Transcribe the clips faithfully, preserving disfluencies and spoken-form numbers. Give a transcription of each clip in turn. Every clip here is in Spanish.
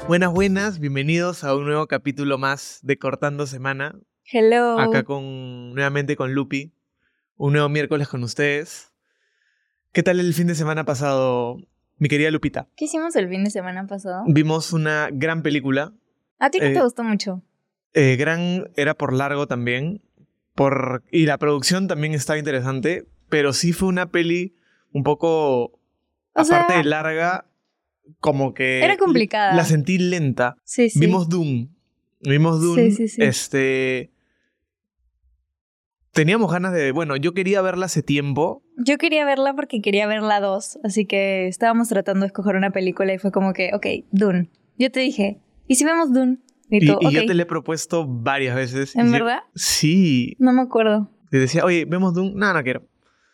Buenas, buenas, bienvenidos a un nuevo capítulo más de Cortando Semana. Hello. Acá con nuevamente con Lupi. Un nuevo miércoles con ustedes. ¿Qué tal el fin de semana pasado, mi querida Lupita? ¿Qué hicimos el fin de semana pasado? Vimos una gran película. ¿A ti no Eh, te gustó mucho? Eh, gran era por largo también. Por, y la producción también estaba interesante. Pero sí fue una peli un poco, O aparte sea, de larga, como que era complicada. la sentí lenta. Sí, sí. Vimos Dune. Vimos Dune. Sí, sí, sí. Este. Teníamos ganas de. Bueno, yo quería verla hace tiempo. Yo quería verla porque quería ver la dos, así que estábamos tratando de escoger una película y fue como que, ok, Dune. Yo te dije, ¿y si vemos Dune? Y Y, tú, y ok. yo te la he propuesto varias veces. ¿En Y yo- verdad? Sí. No me acuerdo. Te decía, oye, ¿vemos Dune? No, no quiero.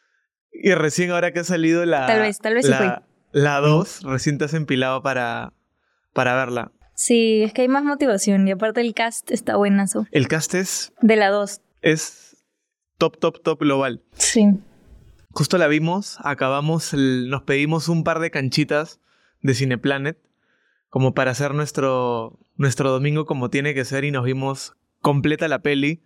Y recién ahora que ha salido la. Tal vez, tal vez sí la, la dos, recién te has empilado para, para verla. Sí, es que hay más motivación y aparte el cast está buenazo. El cast es, De la dos. es top, top, top global. Sí. Justo la vimos, acabamos, el- nos pedimos un par de canchitas de Cineplanet como para hacer nuestro, nuestro domingo como tiene que ser y nos vimos completa la peli.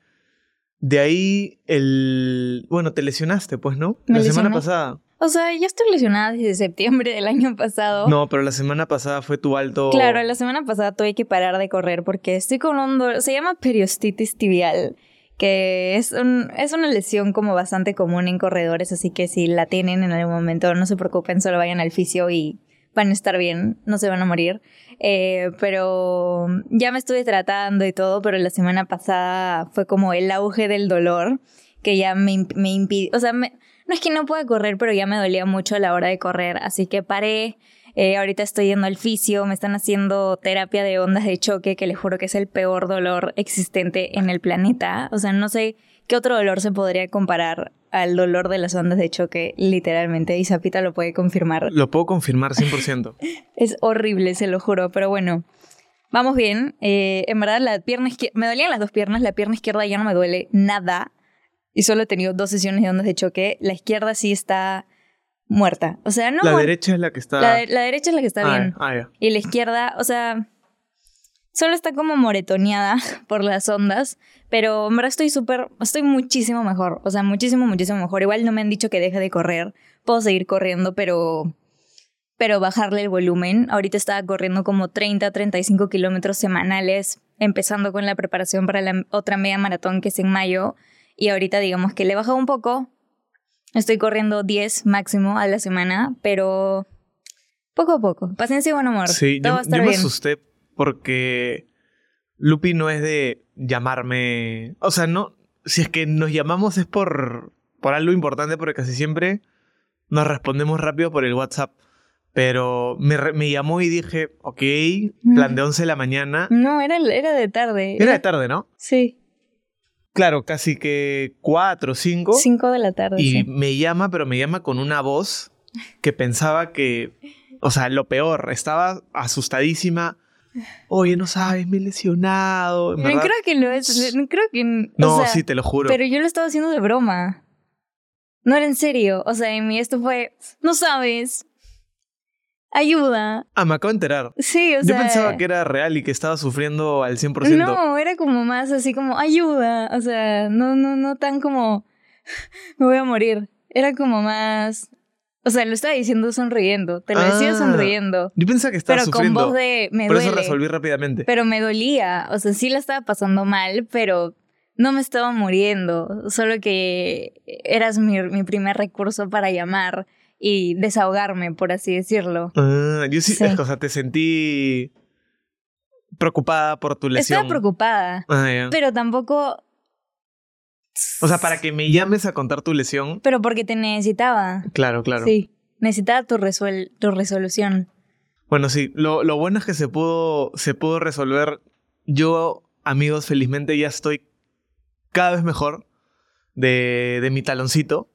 De ahí el... Bueno, te lesionaste, pues, ¿no? Me la semana lesioné. pasada. O sea, ya estoy lesionada desde septiembre del año pasado. No, pero la semana pasada fue tu alto... Claro, la semana pasada tuve que parar de correr porque estoy con un dolor, se llama periostitis tibial, que es, un, es una lesión como bastante común en corredores, así que si la tienen en algún momento, no se preocupen, solo vayan al fisio y van a estar bien, no se van a morir. Eh, pero ya me estuve tratando y todo, pero la semana pasada fue como el auge del dolor que ya me, imp- me impidió, o sea, me, no es que no pueda correr, pero ya me dolía mucho a la hora de correr, así que paré. Eh, ahorita estoy yendo al fisio, me están haciendo terapia de ondas de choque, que les juro que es el peor dolor existente en el planeta. O sea, no sé qué otro dolor se podría comparar al dolor de las ondas de choque, literalmente. Y Zapita lo puede confirmar. Lo puedo confirmar cien por ciento. Es horrible, se lo juro, pero bueno. Vamos bien. Eh, en verdad, la pierna izquierda... Me dolían las dos piernas, la pierna izquierda ya no me duele nada. Y solo he tenido dos sesiones de ondas de choque. La izquierda sí está muerta. O sea, no La muerta. derecha es la que está... La, de- la derecha es la que está ah, bien. Ah, ya. Y la izquierda, o sea, solo está como moretoneada por las ondas. Pero en verdad estoy súper, estoy muchísimo mejor. O sea, muchísimo, muchísimo mejor. Igual no me han dicho que deje de correr. Puedo seguir corriendo, pero, pero bajarle el volumen. Ahorita estaba corriendo como treinta, treinta y cinco kilómetros semanales, empezando con la preparación para la otra media maratón que es en mayo. Y ahorita digamos que le he bajado un poco. Estoy corriendo diez máximo a la semana, pero poco a poco. Paciencia y buen humor. Sí, Todo yo, va a estar yo me bien. asusté porque Lupi no es de llamarme... O sea, no... Si es que nos llamamos es por, por algo importante, porque casi siempre nos respondemos rápido por el WhatsApp. Pero me, re- me llamó y dije, ok, plan de once de la mañana. No, era, era de tarde. Era de tarde, ¿no? Sí, Claro, casi que cuatro o cinco. cinco de la tarde. Y Sí. me llama, pero me llama con una voz que pensaba que... O sea, lo peor, estaba asustadísima. Oye, no sabes, me he lesionado. En No verdad. creo que lo es. No creo que. No, o sea, sí, te lo juro. pero yo lo estaba haciendo de broma. No era en serio. O sea, en mí esto fue. No sabes. Ayuda. Ah, me acabo de enterar. Sí, o Yo sea. pensaba que era real y que estaba sufriendo al cien por ciento. No, era como más así como ayuda. O sea, no, no, no tan como me voy a morir. Era como más. O sea, lo estaba diciendo sonriendo. Te lo decía Ah, sonriendo. Yo pensaba que estaba Pero sufriendo. con voz de me Por duele. eso resolví rápidamente. Pero me dolía. O sea, sí la estaba pasando mal, pero no me estaba muriendo. Solo que eras mi, mi primer recurso para llamar y desahogarme, por así decirlo. Ah, yo sí, Sí. o sea, te sentí preocupada por tu lesión. Estaba preocupada, Ah, ya. pero tampoco. O sea, para que me llames a contar tu lesión. Pero porque te necesitaba. Claro, claro. Sí. Necesitaba tu, resuel- tu resolución. Bueno, sí, lo, lo bueno es que se pudo, se pudo resolver. Yo, amigos, felizmente ya estoy cada vez mejor de, de mi taloncito.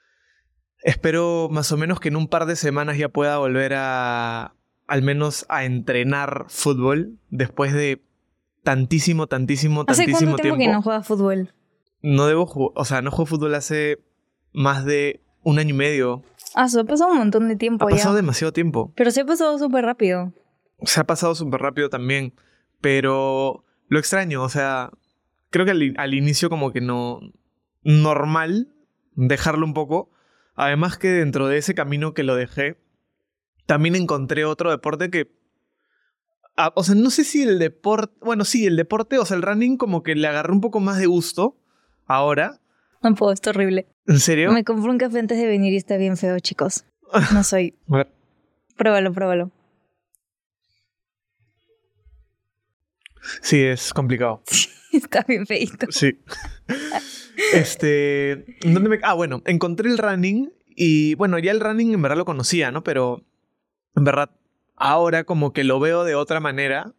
Espero más o menos que en un par de semanas ya pueda volver a, al menos a entrenar fútbol después de tantísimo, tantísimo, ¿Hace tantísimo cuánto tiempo tiempo. que no juegas fútbol? No debo jugar, o sea, no juego fútbol hace más de un año y medio. Ah, se ha pasado un montón de tiempo Ha ya. pasado demasiado tiempo. Pero se ha pasado súper rápido. se ha pasado súper rápido también, pero lo extraño, o sea, creo que al, al inicio como que no... normal dejarlo un poco. Además que dentro de ese camino que lo dejé, también encontré otro deporte que... ah, o sea, no sé si el deporte... Bueno, sí, el deporte, o sea, el running como que le agarré un poco más de gusto ahora. No puedo, es horrible. ¿En serio? Me compré un café antes de venir y está bien feo, chicos. No soy... A ver. Pruébalo, pruébalo. Sí, es complicado. Está bien feíto. Sí. Este... ¿dónde me... Ah, bueno, encontré el running y, bueno, ya el running en verdad lo conocía, ¿no? Pero, en verdad, ahora como que lo veo de otra manera.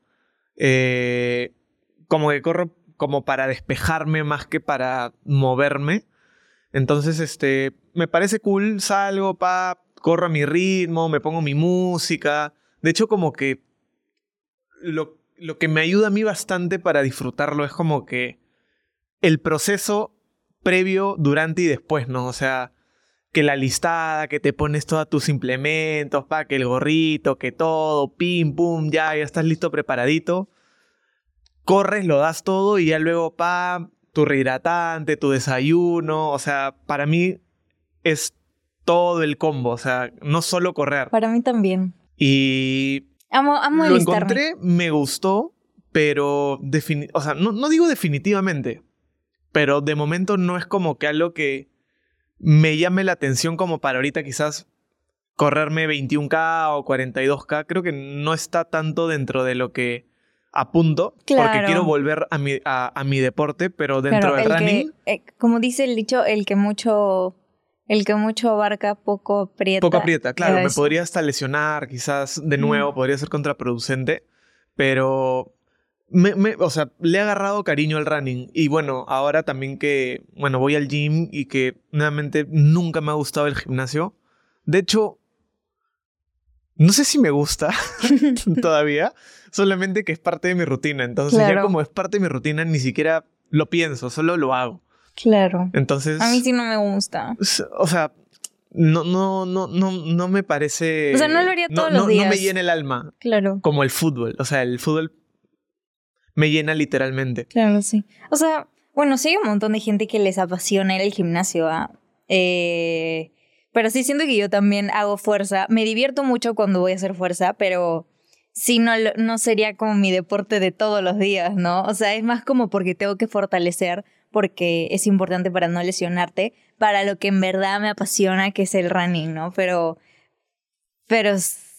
Eh, como que corro como para despejarme más que para moverme. Entonces, este, me parece cool, salgo, pa, corro a mi ritmo, me pongo mi música. De hecho, como que lo, lo que me ayuda a mí bastante para disfrutarlo es como que el proceso previo, durante y después, ¿no? O sea, que la listada, que te pones todos tus implementos, pa, que el gorrito, que todo, pim, pum, ya, ya estás listo, preparadito. Corres, lo das todo y ya luego, pa, tu rehidratante, tu desayuno. O sea, para mí es todo el combo. O sea, no solo correr. Para mí también. Y Amo, amo lo alistarme. encontré, me gustó, pero defini- o sea, no, no digo definitivamente, pero de momento no es como que algo que me llame la atención como para ahorita quizás correrme veintiún K o cuarenta y dos K. Creo que no está tanto dentro de lo que apunto, Claro. porque quiero volver a mi, a, a mi deporte, pero dentro Claro, del el running, que, eh, como dice el dicho, el que mucho, el que mucho abarca, poco aprieta. poco aprieta. Claro, Era me eso. podría hasta lesionar, quizás de Mm. nuevo, podría ser contraproducente, pero, me, me- o sea, le he agarrado cariño al running. Y bueno, ahora también que, bueno, voy al gym y que nuevamente nunca me ha gustado el gimnasio. De hecho, no sé si me gusta todavía, solamente que es parte de mi rutina. Entonces ya Claro. como es parte de mi rutina, ni siquiera lo pienso, solo lo hago. Claro. Entonces, A mí sí no me gusta. s- o sea, no, no, no, no, no me parece... O sea, no lo haría no, todos no, los no me días. llena el alma Claro. como el fútbol. O sea, el fútbol me llena literalmente. Claro, sí. O sea, bueno, sí hay un montón de gente que les apasiona ir al gimnasio, ¿ah? Eh, pero sí siento que yo también hago fuerza. Me divierto mucho cuando voy a hacer fuerza, pero sí no, lo- no sería como mi deporte de todos los días, ¿no? O sea, es más como porque tengo que fortalecer, porque es importante para no lesionarte, para lo que en verdad me apasiona, que es el running, ¿no? Pero, pero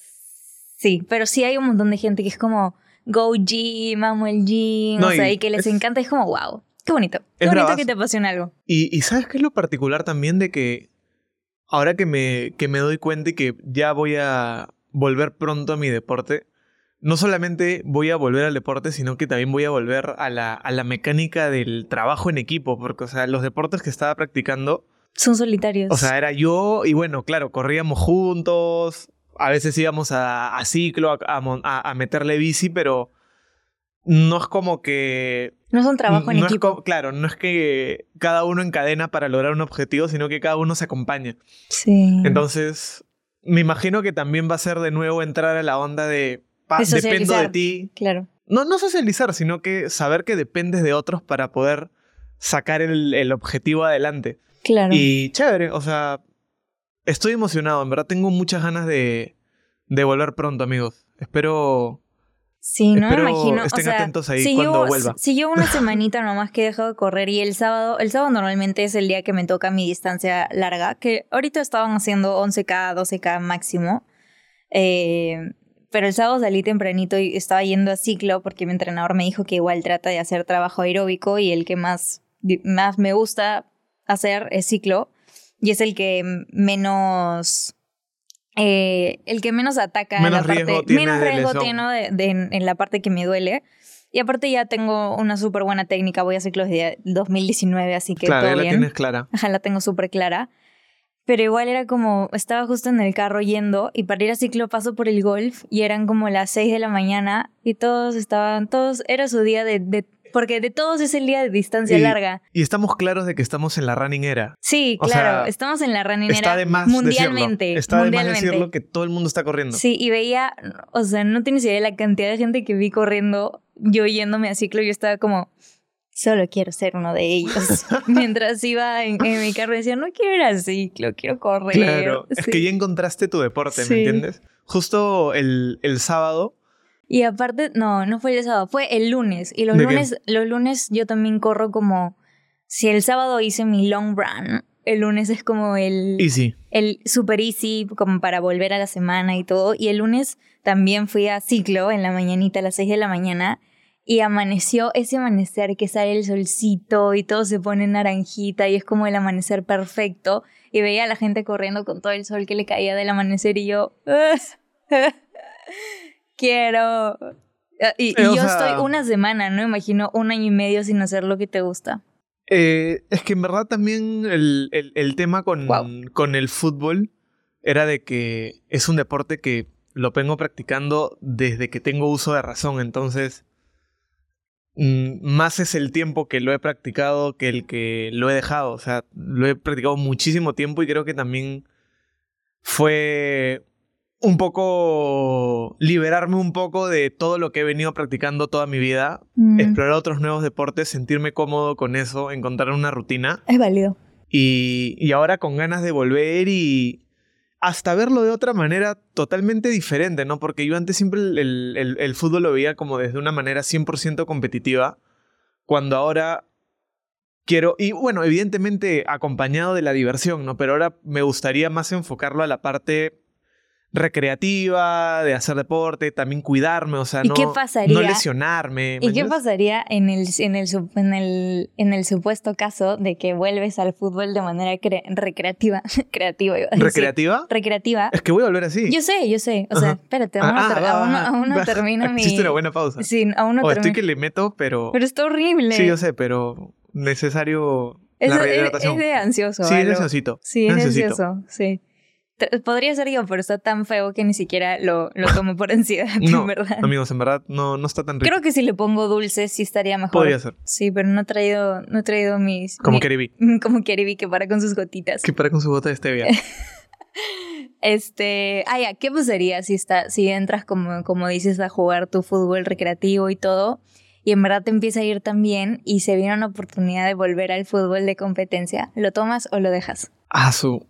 sí, pero sí hay un montón de gente que es como, go gym, amo el gym, No, o sea, y y que les es- encanta, es como, wow, qué bonito, qué Es bonito bravazo. que te apasiona algo. Y, y ¿sabes qué es lo particular también de que ahora que me, que me doy cuenta y que ya voy a volver pronto a mi deporte, no solamente voy a volver al deporte, sino que también voy a volver a la, a la mecánica del trabajo en equipo, porque, o sea, los deportes que estaba practicando, Son solitarios. o sea, era yo y bueno, claro, corríamos juntos, a veces íbamos a, a ciclo, a, a mon- a- a meterle bici, pero no es como que... no son trabajo en no es equipo. co- claro, no es que cada uno encadena para lograr un objetivo, sino que cada uno se acompaña. Sí. Entonces, me imagino que también va a ser de nuevo entrar a la onda de, pa, De dependo de socializar. ti. Claro. No, no socializar, sino que saber que dependes de otros para poder sacar el, el objetivo adelante. Claro. Y chévere, o sea, estoy emocionado, en verdad tengo muchas ganas de, de volver pronto, amigos. Espero, Sí, no me espero imagino. estén o sea, atentos ahí si cuando yo, vuelva. Si yo una semanita nomás que he dejado de correr y el sábado, el sábado normalmente es el día que me toca mi distancia larga, que ahorita estaban haciendo once K, doce K máximo. Eh, pero el sábado salí tempranito y estaba yendo a ciclo porque mi entrenador me dijo que igual trata de hacer trabajo aeróbico y el que más, más me gusta hacer es ciclo y es el que menos... Eh, el que menos ataca Menos la parte, riesgo tiene menos de riesgo lesión. tiene de, de- en, en la parte que me duele. Y aparte ya tengo una súper buena técnica, voy a ciclos de dos mil diecinueve, así que Claro, todo ya la bien. tienes clara. Ajá, la tengo súper clara. Pero igual era como, estaba justo en el carro yendo y para ir a ciclo paso por el golf y eran como las seis de la mañana y todos estaban, todos, era su día de, de porque de todos es el día de distancia y, larga. Y estamos claros de que estamos en la running era. Sí, o claro, sea, estamos en la running está era de más mundialmente. Decirlo. Está mundialmente. de más decirlo que todo el mundo está corriendo. Sí, y veía, o sea, no tienes idea de la cantidad de gente que vi corriendo, yo yéndome a ciclo, yo estaba como, solo quiero ser uno de ellos. Mientras iba en, en mi carro decía, no quiero ir a ciclo, quiero correr. Claro, sí. es que ya encontraste tu deporte, Sí. ¿me entiendes? Justo el, el sábado. Y aparte, no, no fue el sábado, fue el lunes. Y los lunes, los lunes yo también corro como, si el sábado hice mi long run, el lunes es como el... Easy. El super easy, como para volver a la semana y todo. Y el lunes también fui a ciclo en la mañanita, a las seis de la mañana. Y amaneció ese amanecer que sale el solcito y todo se pone naranjita y es como el amanecer perfecto. Y veía a la gente corriendo con todo el sol que le caía del amanecer y yo... quiero... Y, y eh, yo sea, estoy una semana, ¿no? Imagino un año y medio sin hacer lo que te gusta. Eh, es que en verdad también el, el, el tema con, wow. con el fútbol era de que es un deporte que lo vengo practicando desde que tengo uso de razón. Entonces, mmm, más es el tiempo que lo he practicado que el que lo he dejado. O sea, lo he practicado muchísimo tiempo y creo que también fue un poco liberarme un poco de todo lo que he venido practicando toda mi vida, mm. explorar otros nuevos deportes, sentirme cómodo con eso, encontrar una rutina. Es válido. Y, y ahora con ganas de volver y hasta verlo de otra manera totalmente diferente, ¿no? Porque yo antes siempre el, el, el fútbol lo veía como desde una manera cien por ciento competitiva, cuando ahora quiero, y bueno, evidentemente acompañado de la diversión, ¿no? Pero ahora me gustaría más enfocarlo a la parte recreativa, de hacer deporte, también cuidarme, o sea, ¿Y no, qué pasaría, no lesionarme. ¿Y qué pasaría en el, en, el, en, el, en el supuesto caso de que vuelves al fútbol de manera cre- recreativa? creativa, iba a decir. ¿Recreativa? Recreativa. Es que voy a volver así. Yo sé, yo sé. O sea, Ajá. espérate, aún no, ah, ter- ah, aún no, ah, aún no ah, termino mi... Hiciste una buena pausa. Sí, aún no o termino. estoy que le meto, pero... Pero está horrible. Sí, yo sé, pero necesario es, la es, rehidratación. es de ansioso. Sí, algo. es ansiosito. Sí, es ansiosito. ansioso, sí. Podría ser yo, pero está tan feo que ni siquiera lo, lo tomo por ansiedad, no, en verdad. amigos, en verdad no, no está tan rico. Creo que si le pongo dulce sí estaría mejor. Podría ser. Sí, pero no he traído, no he traído mis... Como mi, Keribi. Como Keribi, que para con sus gotitas. Que para con su gota de stevia. este... Ah, ya, ¿qué pasaría si, está, si entras, como, como dices, a jugar tu fútbol recreativo y todo, y en verdad te empieza a ir tan bien y se viene una oportunidad de volver al fútbol de competencia? ¿Lo tomas o lo dejas? Ah, su...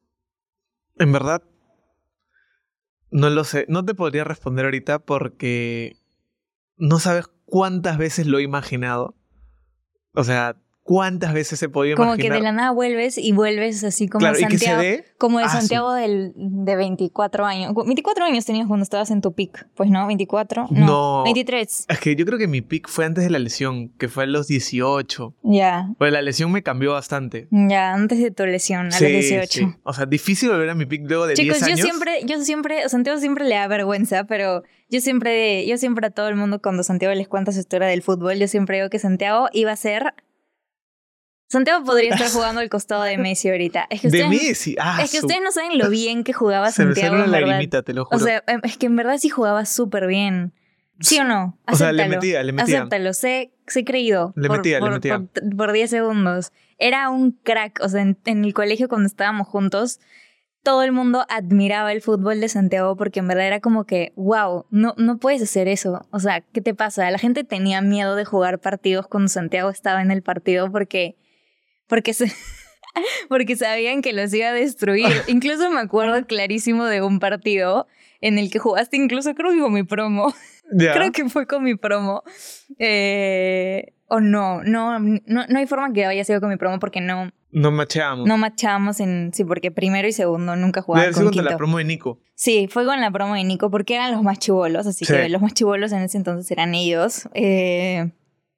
En verdad... No lo sé, no te podría responder ahorita porque no sabes cuántas veces lo he imaginado. O sea, cuántas veces he podido como imaginar. Como que de la nada vuelves y vuelves así como claro, Santiago. Y que se dé, como de ah, Santiago su... del, de veinticuatro años. veinticuatro años tenías cuando estabas en tu pick. Pues no, veinticuatro. No, no. veintitrés. Es que yo creo que mi pick fue antes de la lesión, que fue a los dieciocho. Ya. Yeah. Pues la lesión me cambió bastante. Ya, yeah, antes de tu lesión, a sí, los dieciocho. Sí. O sea, difícil volver a mi pick luego de Chicos, diez años. Chicos, yo siempre, yo siempre, a Santiago siempre le da vergüenza, pero yo siempre, yo siempre a todo el mundo cuando Santiago les cuenta su historia del fútbol, yo siempre digo que Santiago iba a ser... Santiago podría estar jugando al costado de Messi ahorita. Es que de ustedes, Messi, ah, es que su... ustedes no saben lo bien que jugaba Se Santiago. me salió una en lagrimita, te lo juro. O sea, es que en verdad sí jugaba súper bien. ¿Sí o no? Acéptalo. O sea, le metía, le metía. Acéptalo, sé, sé creído. Le por, metía, por, le metía. Por, por diez segundos. Era un crack. O sea, en, en el colegio cuando estábamos juntos, todo el mundo admiraba el fútbol de Santiago porque en verdad era como que, wow, no, no puedes hacer eso. O sea, ¿qué te pasa? La gente tenía miedo de jugar partidos cuando Santiago estaba en el partido porque... Porque, se, porque sabían que los iba a destruir. Incluso me acuerdo clarísimo de un partido en el que jugaste, incluso creo que con mi promo. Yeah. Creo que fue con mi promo. Eh, o no, no, no, no hay forma que haya sido con mi promo porque no... No machábamos. No machábamos en... Sí, porque primero y segundo nunca jugaban con quinto. quinto. La promo de Nico. Sí, fue con la promo de Nico porque eran los más chibolos, así sí. que los más chibolos en ese entonces eran ellos. Eh...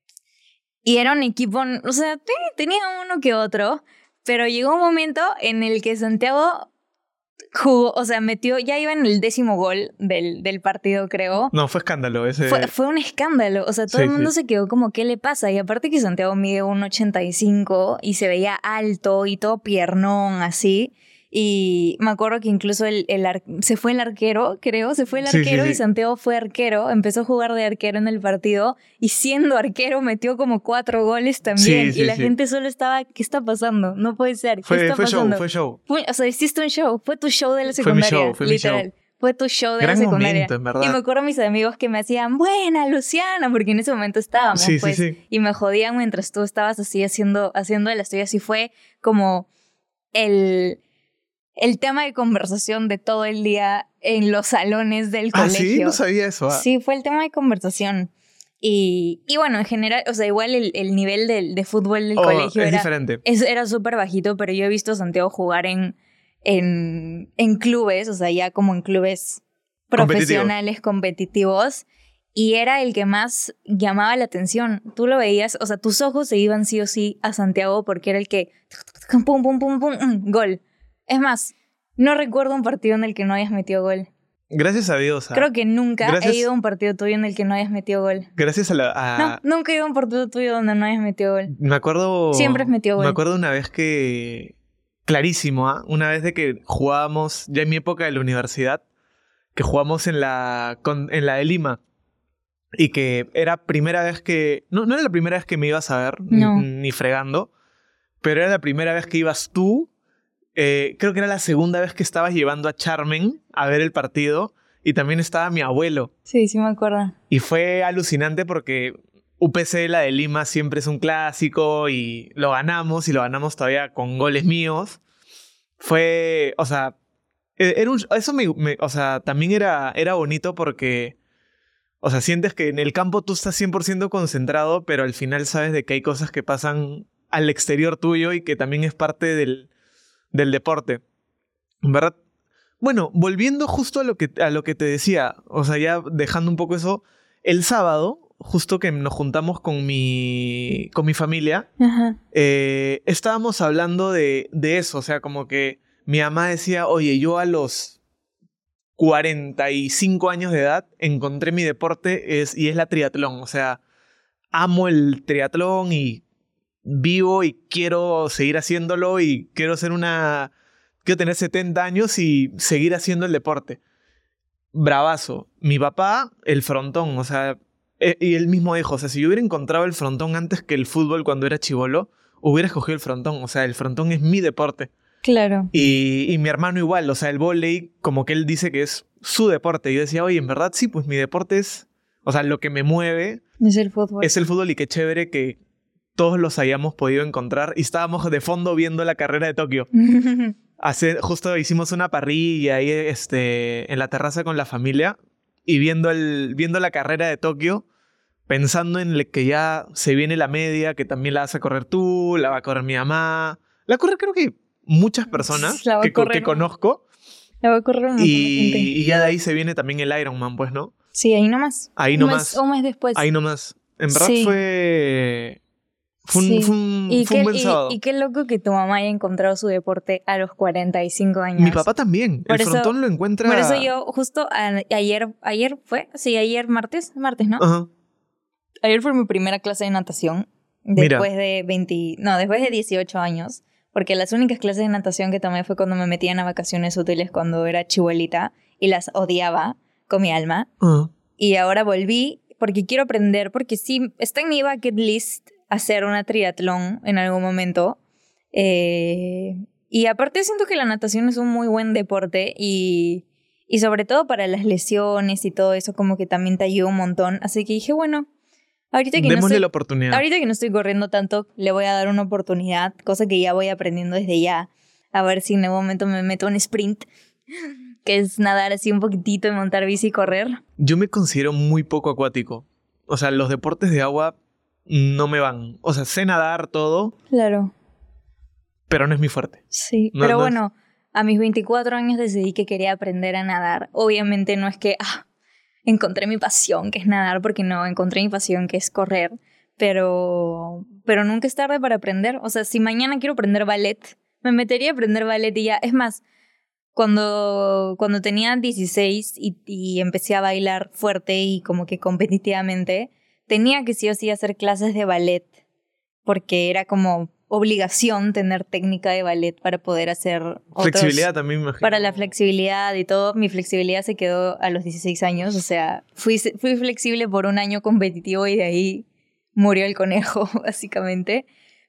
Y era un equipo, o sea, tenía uno que otro, pero llegó un momento en el que Santiago jugó, o sea, metió, ya iba en el décimo gol del, del partido, creo. No, fue escándalo ese. Fue, fue un escándalo, o sea, todo sí, el mundo sí. se quedó como, ¿qué le pasa? Y aparte que Santiago mide uno ochenta y cinco y se veía alto y todo piernón, así. Y me acuerdo que incluso el, el ar- se fue el arquero, creo, se fue el Sí, sí, arquero sí. y Santiago fue arquero, empezó a jugar de arquero en el partido y siendo arquero metió como cuatro goles también. Sí, sí, y la sí. gente solo estaba, ¿qué está pasando? No puede ser, ¿qué Fue, está fue show, pasando? fue show. Fue- o sea, hiciste un show, fue tu show de la Fue mi secundaria, show, fue mi literal. show. Fue tu show de Gran la secundaria. momento, en verdad. Y me acuerdo a mis amigos que me hacían, buena, Luciana, porque en ese momento estábamos, Sí, sí, pues. sí. Y me jodían mientras tú estabas así haciendo, haciendo de las tuyas. Y fue como el, el tema de conversación de todo el día en los salones del Ah, colegio. sí, no sabía eso. ah. Sí, fue el tema de conversación. Y, y bueno, en general, o sea, igual el, el nivel de, de fútbol del Oh, colegio es era, diferente. es- era súper bajito, pero yo he visto a Santiago jugar en, en, en clubes, o sea, ya como en clubes profesionales, competitivos, y era el que más llamaba la atención. Tú lo veías, o sea, tus ojos se iban sí o sí a Santiago porque era el que, pum, pum, pum, pum, mm, gol. Es más, no recuerdo un partido en el que no hayas metido gol. Gracias a Dios. ah. Creo que nunca Gracias- he ido a un partido tuyo en el que no hayas metido gol. Gracias a la... a- No, nunca he ido a un partido tuyo donde no hayas metido gol. Me acuerdo... Siempre has metido gol. Me acuerdo una vez que... Clarísimo, ¿ah? Una vez de que jugábamos, ya en mi época de la universidad, que jugamos en la, con- en la de Lima. Y que era primera vez que... No, no era la primera vez que me ibas a ver, No. ni, ni fregando. Pero era la primera vez que ibas tú. Eh, creo que era la segunda vez que estabas llevando a Charmen a ver el partido. Y también estaba mi abuelo. Sí, sí me acuerdo. Y fue alucinante porque U P C, la de Lima, siempre es un clásico y lo ganamos y lo ganamos todavía con goles míos. Fue, o sea, e- era un, eso me, me- o sea, también era, era bonito porque, o sea, sientes que en el campo tú estás cien por ciento concentrado, pero al final sabes de que hay cosas que pasan al exterior tuyo y que también es parte del, del deporte. En verdad. Bueno, volviendo justo a lo que, a lo que te decía, o sea, ya dejando un poco eso, el sábado, justo que nos juntamos con mi, con mi familia, Ajá. eh, estábamos hablando de, de eso, o sea, como que mi mamá decía, oye, yo a los cuarenta y cinco años de edad encontré mi deporte es, y es la triatlón, o sea, amo el triatlón y vivo y quiero seguir haciéndolo y quiero ser una... Quiero tener setenta años y seguir haciendo el deporte. Bravazo. Mi papá, el frontón, o sea, eh, y él mismo dijo, o sea, si yo hubiera encontrado el frontón antes que el fútbol cuando era chibolo, hubiera escogido el frontón. O sea, el frontón es mi deporte. Claro. Y, y mi hermano igual, o sea, el vóley, como que él dice que es su deporte. Yo decía, oye, en verdad sí, pues mi deporte es, o sea, lo que me mueve Es el fútbol. es el fútbol y qué chévere que todos los hayamos podido encontrar. Y estábamos de fondo viendo la carrera de Tokio. Hace, justo hicimos una parrilla ahí este, en la terraza con la familia y viendo, el, viendo la carrera de Tokio, pensando en le- que ya se viene la media, que también la vas a correr tú, la va a correr mi mamá. La correr creo que muchas personas La va a que, co- correr. que conozco La va a correr un montón de y, gente. y ya de ahí se viene también el Ironman, pues, ¿no? Sí, ahí nomás. Ahí Un nomás. mes- un mes después. Ahí nomás. En verdad Sí. fue... Fue un, Sí. fue un, Y fue un qué, buen y- sábado. y qué loco que tu mamá haya encontrado su deporte a los cuarenta y cinco años. Mi papá también. Por el eso- frontón lo encuentra... Por eso yo justo a- ayer, ayer fue, sí, ayer martes, martes, ¿no? Ajá. Ayer fue mi primera clase de natación Mira. después de veinte, no, después de dieciocho años, porque las únicas clases de natación que tomé fue cuando me metían a vacaciones útiles cuando era chibolita y las odiaba con mi alma. Ajá. Y ahora volví porque quiero aprender, porque sí, está en mi bucket list hacer una triatlón en algún momento. Eh, y aparte siento que la natación es un muy buen deporte y, y sobre todo para las lesiones y todo eso como que también te ayuda un montón. Así que dije, bueno, ahorita que, no Démosle estoy, la oportunidad. ahorita que no estoy corriendo tanto, le voy a dar una oportunidad, cosa que ya voy aprendiendo desde ya. A ver si en algún momento me meto en sprint, que es nadar así un poquitito y montar bici y correr. Yo me considero muy poco acuático. O sea, los deportes de agua no me van. O sea, sé nadar todo, Claro. pero no es mi fuerte. Sí, No, pero no es- bueno, a mis veinticuatro años decidí que quería aprender a nadar. Obviamente no es que ah, encontré mi pasión, que es nadar, porque no, encontré mi pasión, que es correr, pero, pero nunca es tarde para aprender. O sea, si mañana quiero aprender ballet, me metería a aprender ballet y ya. Es más, cuando, cuando tenía dieciséis y, y empecé a bailar fuerte y como que competitivamente, tenía que sí o sí hacer clases de ballet, porque era como obligación tener técnica de ballet para poder hacer otros, Flexibilidad también me imagino. Para la flexibilidad y todo. Mi flexibilidad se quedó a los dieciséis años, o sea, fui, fui flexible por un año competitivo y de ahí murió el conejo, básicamente.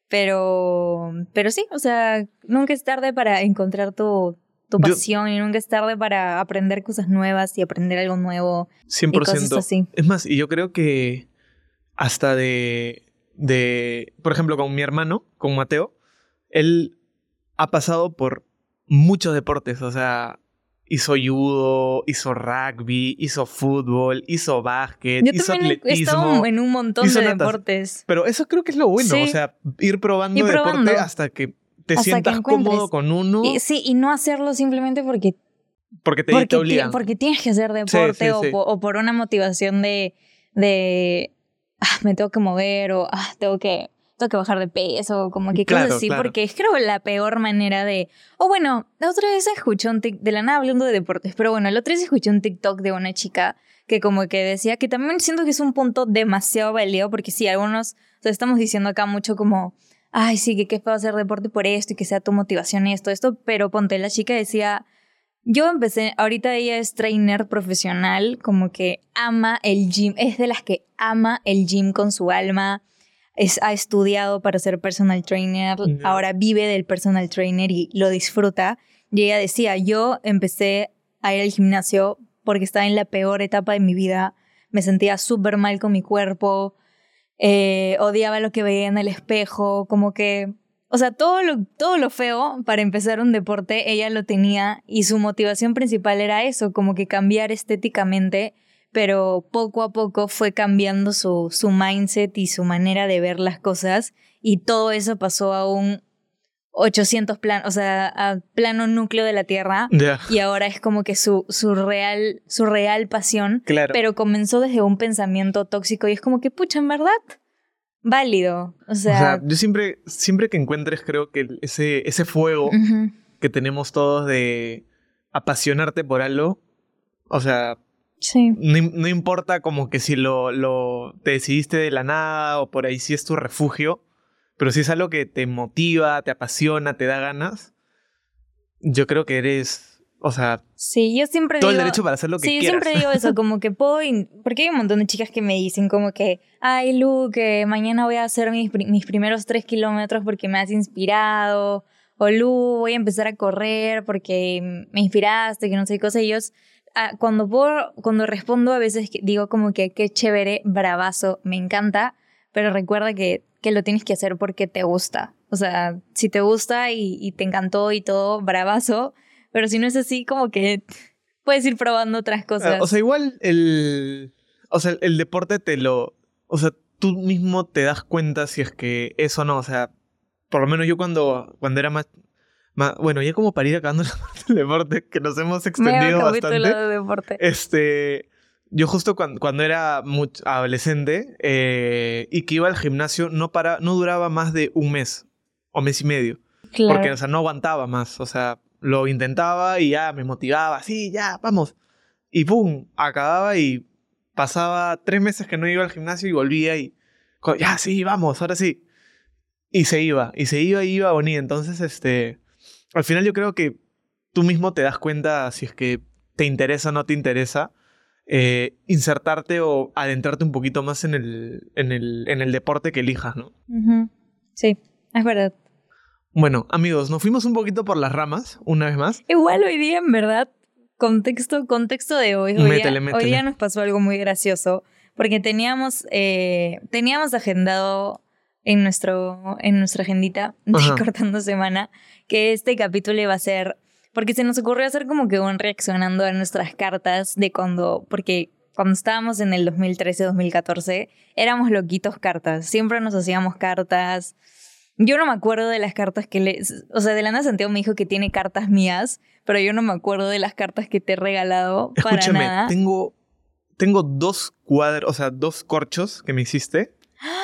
Pero, pero sí, o sea, nunca es tarde para encontrar tu, tu pasión yo, y nunca es tarde para aprender cosas nuevas y aprender algo nuevo. cien por ciento. Y cosas así. Es más, y yo creo que hasta de... de, por ejemplo, con mi hermano, con Mateo, él ha pasado por muchos deportes, o sea, hizo judo, hizo rugby, hizo fútbol, hizo básquet, Yo hizo también atletismo. He estado en un montón de natas. deportes. Pero eso creo que es lo bueno, sí. O sea, ir probando, ir probando deporte hasta que te hasta sientas que cómodo con uno. Y, sí, y no hacerlo simplemente porque... Porque te, porque te obligan. Ti, porque tienes que hacer deporte sí, sí, o, sí. o por una motivación de... de ah, me tengo que mover o ah, tengo que... tengo que bajar de peso, como que claro, cosas así, claro. porque es creo la peor manera de... O bueno, la otra vez escuché un TikTok, de la nada hablando de deportes, pero bueno, la otra vez escuché un TikTok de una chica que como que decía que también siento que es un punto demasiado válido, porque sí, algunos, o sea, estamos diciendo acá mucho como, ay, sí, que qué feo hacer deporte por esto y que sea tu motivación esto, esto, pero ponte, la chica decía... Yo empecé, ahorita ella es trainer profesional, como que ama el gym, es de las que ama el gym con su alma, es, ha estudiado para ser personal trainer, uh-huh. ahora vive del personal trainer y lo disfruta. Y ella decía, yo empecé a ir al gimnasio porque estaba en la peor etapa de mi vida, me sentía súper mal con mi cuerpo, eh, odiaba lo que veía en el espejo, como que... O sea, todo lo, todo lo feo para empezar un deporte, ella lo tenía y su motivación principal era eso, como que cambiar estéticamente, pero poco a poco fue cambiando su, su mindset y su manera de ver las cosas y todo eso pasó a un ochocientos plan, o sea, a plano núcleo de la Tierra yeah. y ahora es como que su, su, real, su real pasión, claro. pero comenzó desde un pensamiento tóxico y es como que, pucha, en verdad... válido, o sea... O sea, yo siempre, siempre que encuentres, creo que ese, ese fuego uh-huh. que tenemos todos de apasionarte por algo, o sea, sí. no, no importa como que si lo, lo te decidiste de la nada o por ahí sí es tu refugio, pero si es algo que te motiva, te apasiona, te da ganas, yo creo que eres... O sea, sí, yo siempre todo digo, el derecho para hacer lo que sí, quieras. Sí, yo siempre digo eso, como que puedo... Porque hay un montón de chicas que me dicen como que ay, Lu, que mañana voy a hacer mis, mis primeros tres kilómetros porque me has inspirado. O Lu, voy a empezar a correr porque me inspiraste, que no sé qué cosa. Y yo, ah, cuando, puedo, cuando respondo a veces digo como que qué chévere, bravazo, me encanta. Pero recuerda que, que lo tienes que hacer porque te gusta. O sea, si te gusta y, y te encantó y todo, bravazo. Pero si no es así, como que puedes ir probando otras cosas. O sea, igual el... O sea, el deporte te lo... O sea, tú mismo te das cuenta si es que eso no. O sea, por lo menos yo cuando, cuando era más, más... Bueno, ya como para ir acabando la parte del deporte, que nos hemos extendido Me bastante. De deporte. Este... Yo justo cuando, cuando era mucho, adolescente eh, y que iba al gimnasio, no, para, no duraba más de un mes o mes y medio. Claro. Porque, o sea, no aguantaba más. O sea... Lo intentaba y ya me motivaba, sí, ya, vamos. Y pum, acababa y pasaba tres meses que no iba al gimnasio y volvía y ya, sí, vamos, ahora sí. Y se iba, y se iba y iba bonito. Entonces, este, al final yo creo que tú mismo te das cuenta si es que te interesa o no te interesa eh, insertarte o adentrarte un poquito más en el, en el, en el deporte que elijas, ¿no? Uh-huh. Sí, es verdad. Bueno, amigos, nos fuimos un poquito por las ramas, una vez más. Igual hoy día, en verdad, contexto, contexto de hoy. Hoy, métele, día, métele. hoy día nos pasó algo muy gracioso, porque teníamos, eh, teníamos agendado en, nuestro, en nuestra agendita de Ajá. Cortando Semana que este capítulo iba a ser, porque se nos ocurrió hacer como que un reaccionando a nuestras cartas de cuando, porque cuando estábamos en el dos mil trece, dos mil catorce, éramos loquitos cartas, siempre nos hacíamos cartas. Yo no me acuerdo de las cartas que le... O sea, de la nada Santiago me dijo que tiene cartas mías, pero yo no me acuerdo de las cartas que te he regalado para Escúchame, nada. tengo, tengo dos cuadros, o sea, dos corchos que me hiciste.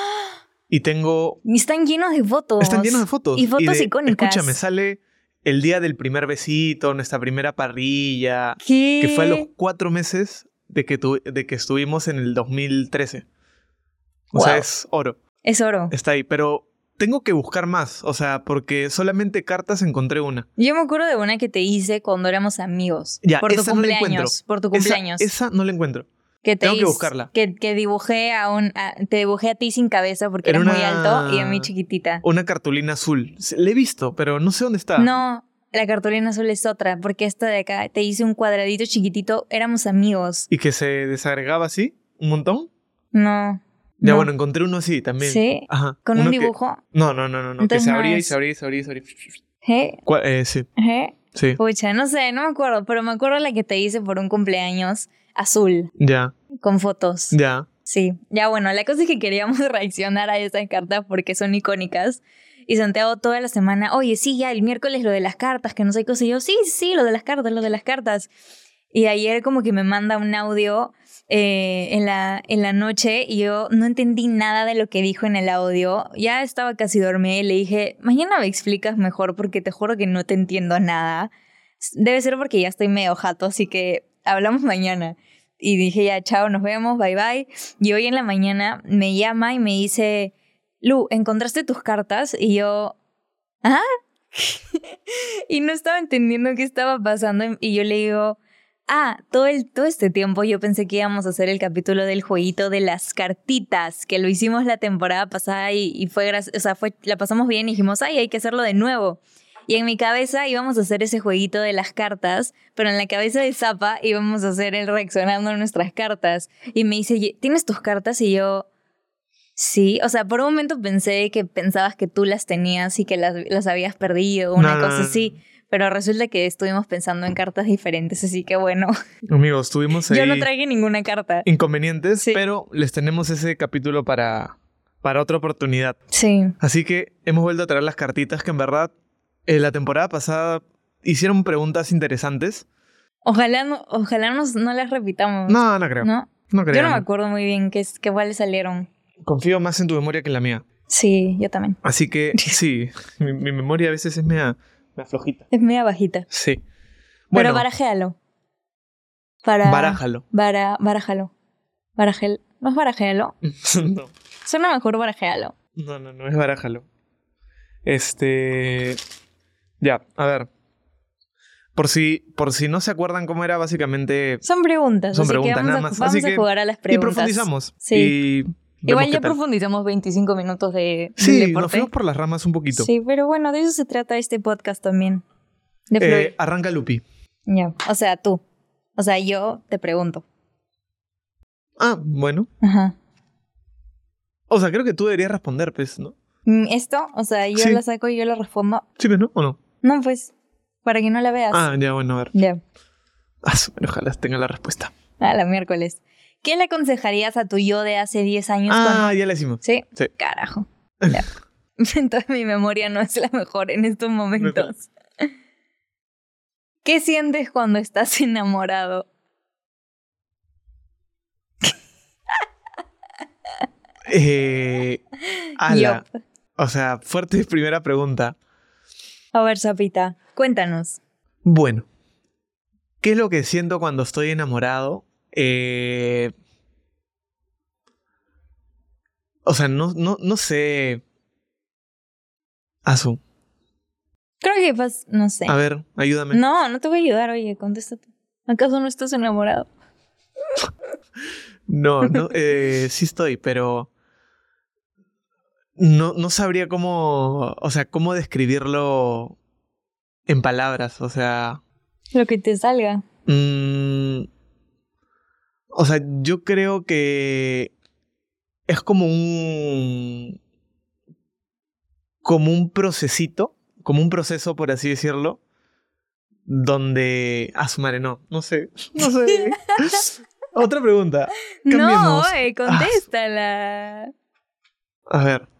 Y tengo... Y están llenos de fotos. Están llenos de fotos. Y fotos y de, icónicas. Escúchame, sale el día del primer besito, nuestra primera parrilla. ¿Qué? Que fue a los cuatro meses de que, tu, de que estuvimos en el dos mil trece. O wow. sea, es oro. Es oro. Está ahí, pero... tengo que buscar más, o sea, porque solamente cartas encontré una. Yo me acuerdo de una que te hice cuando éramos amigos. Ya, por tu esa no la cumpleaños. encuentro. Por tu Esa, cumpleaños. esa no la encuentro. Que te Tengo que hice- buscarla. Que, que dibujé a un. a- te dibujé a ti sin cabeza porque Era eras muy una- alto y a mí chiquitita. Una cartulina azul. Se- La he visto, pero no sé dónde está. No, la cartulina azul es otra, porque esta de acá te hice un cuadradito chiquitito, éramos amigos. ¿Y que se desagregaba así? ¿Un montón? No. Ya, no. bueno, encontré uno así también. ¿Sí? Ajá. ¿Con Uno un que- dibujo? No, no, no, no, no. Que Entonces se no abría y es. se abría y se abría y se abría. ¿Eh? ¿Cuál? Eh, sí, ¿Eh? sí. Pucha, no sé, no me acuerdo, pero me acuerdo la que te hice por un cumpleaños azul, Ya, con fotos. ya. Sí, ya bueno, la cosa es que queríamos reaccionar a esas cartas porque son icónicas. Y Santiago toda la semana, oye, sí, ya el miércoles lo de las cartas, que no sé qué cosa. Y yo, sí, sí, lo de las cartas, lo de las cartas. Y ayer como que me manda un audio eh, en, la, en la noche y yo no entendí nada de lo que dijo en el audio. Ya estaba casi dormida y le dije, mañana me explicas mejor porque te juro que no te entiendo nada. Debe ser porque ya estoy medio jato, así que hablamos mañana. Y dije, ya, chao, nos vemos, bye bye. Y hoy en la mañana me llama y me dice, Lu, ¿encontraste tus cartas? Y yo, ¿ah? Y no estaba entendiendo qué estaba pasando. Y yo le digo, ah, todo, el, todo este tiempo yo pensé que íbamos a hacer el capítulo del jueguito de las cartitas, que lo hicimos la temporada pasada y, y fue, gra- o sea, fue, la pasamos bien y dijimos, ay, hay que hacerlo de nuevo. Y en mi cabeza íbamos a hacer ese jueguito de las cartas, pero en la cabeza de Zapa íbamos a hacer el reaccionando a nuestras cartas. Y me dice, ¿tienes tus cartas? Y yo, sí. O sea, por un momento pensé que pensabas que tú las tenías y que las, las habías perdido, una No, no, cosa no, así. Pero resulta que estuvimos pensando en cartas diferentes, así que bueno. Amigos, tuvimos ahí Yo no traje ninguna carta. inconvenientes, Sí. pero les tenemos ese capítulo para, para otra oportunidad. Sí. Así que hemos vuelto a traer las cartitas que en verdad eh, la temporada pasada hicieron preguntas interesantes. Ojalá no, ojalá nos, no las repitamos. No, no creo. ¿No? No creo. Yo no me no. acuerdo muy bien qué, es- qué cuáles salieron. Confío más en tu memoria que en la mía. Sí, yo también. Así que sí, mi, mi memoria a veces es media, media flojita. Es media bajita. Sí. Bueno, Pero barajéalo. Para... barájalo. Bara, barajalo. Barajel. ¿No es barajéalo? no, Suena mejor barajéalo. no, no, no es barájalo. Este... Ya, a ver. Por si, por si no se acuerdan cómo era, básicamente... Son preguntas. Son así preguntas, que vamos nada a, más. Vamos Así a que- jugar a las Y preguntas. profundizamos. Sí. Y vemos Igual qué ya tal. profundizamos veinticinco minutos de, del Sí, nos deporte. fuimos por las ramas un poquito. Sí, pero bueno, de eso se trata este podcast también. De Eh, fluir. arranca Lupi. Ya. O sea, tú. O sea, yo te pregunto. Ah, bueno. Ajá. O sea, creo que tú deberías responder, pues, ¿no? Mm, Esto, o sea, yo Sí. la saco y yo la respondo. Sí, pues, ¿no? ¿O no? No, pues, para que no la veas. Ah, ya, bueno, a ver. Ya. Ah, su- ojalá tenga la respuesta. A la miércoles. ¿Qué le aconsejarías a tu yo de hace diez años? Ah, cuando- ya la hicimos. ¿Sí? Sí. Carajo. Ya. Entonces mi memoria no es la mejor en estos momentos. ¿Qué sientes cuando estás enamorado? Eh, ala. Yup. O sea, fuerte primera pregunta. A ver, Zapita, cuéntanos. Bueno, ¿qué es lo que siento cuando estoy enamorado? Eh... O sea, no, no, no sé. Azu, Creo que pas... No sé. a ver, ayúdame. No, no te voy a ayudar, oye, contéstate. ¿Acaso no estás enamorado? No, no, eh, sí estoy, pero no, no sabría cómo, o sea, cómo describirlo en palabras, o sea, Lo que te salga. mm, o sea, yo creo que es como un, como un procesito, como un proceso, por así decirlo, donde, ah, su madre, no, no sé, no sé. Otra pregunta. No, Cambiemos. oye, contéstala. A ver.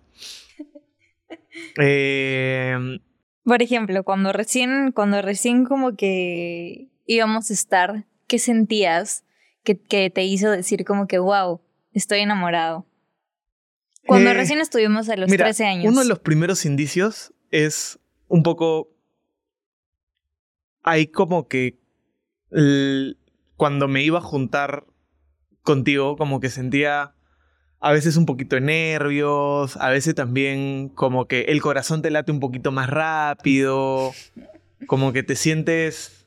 Eh, Por ejemplo, cuando recién, cuando recién como que íbamos a estar, ¿qué sentías que, que te hizo decir como que, wow, estoy enamorado? Cuando Eh, recién estuvimos a los mira, trece años. uno de los primeros indicios es un poco... Hay como que... l- cuando me iba a juntar contigo, como que sentía a veces un poquito de nervios, a veces también como que el corazón te late un poquito más rápido, como que te sientes,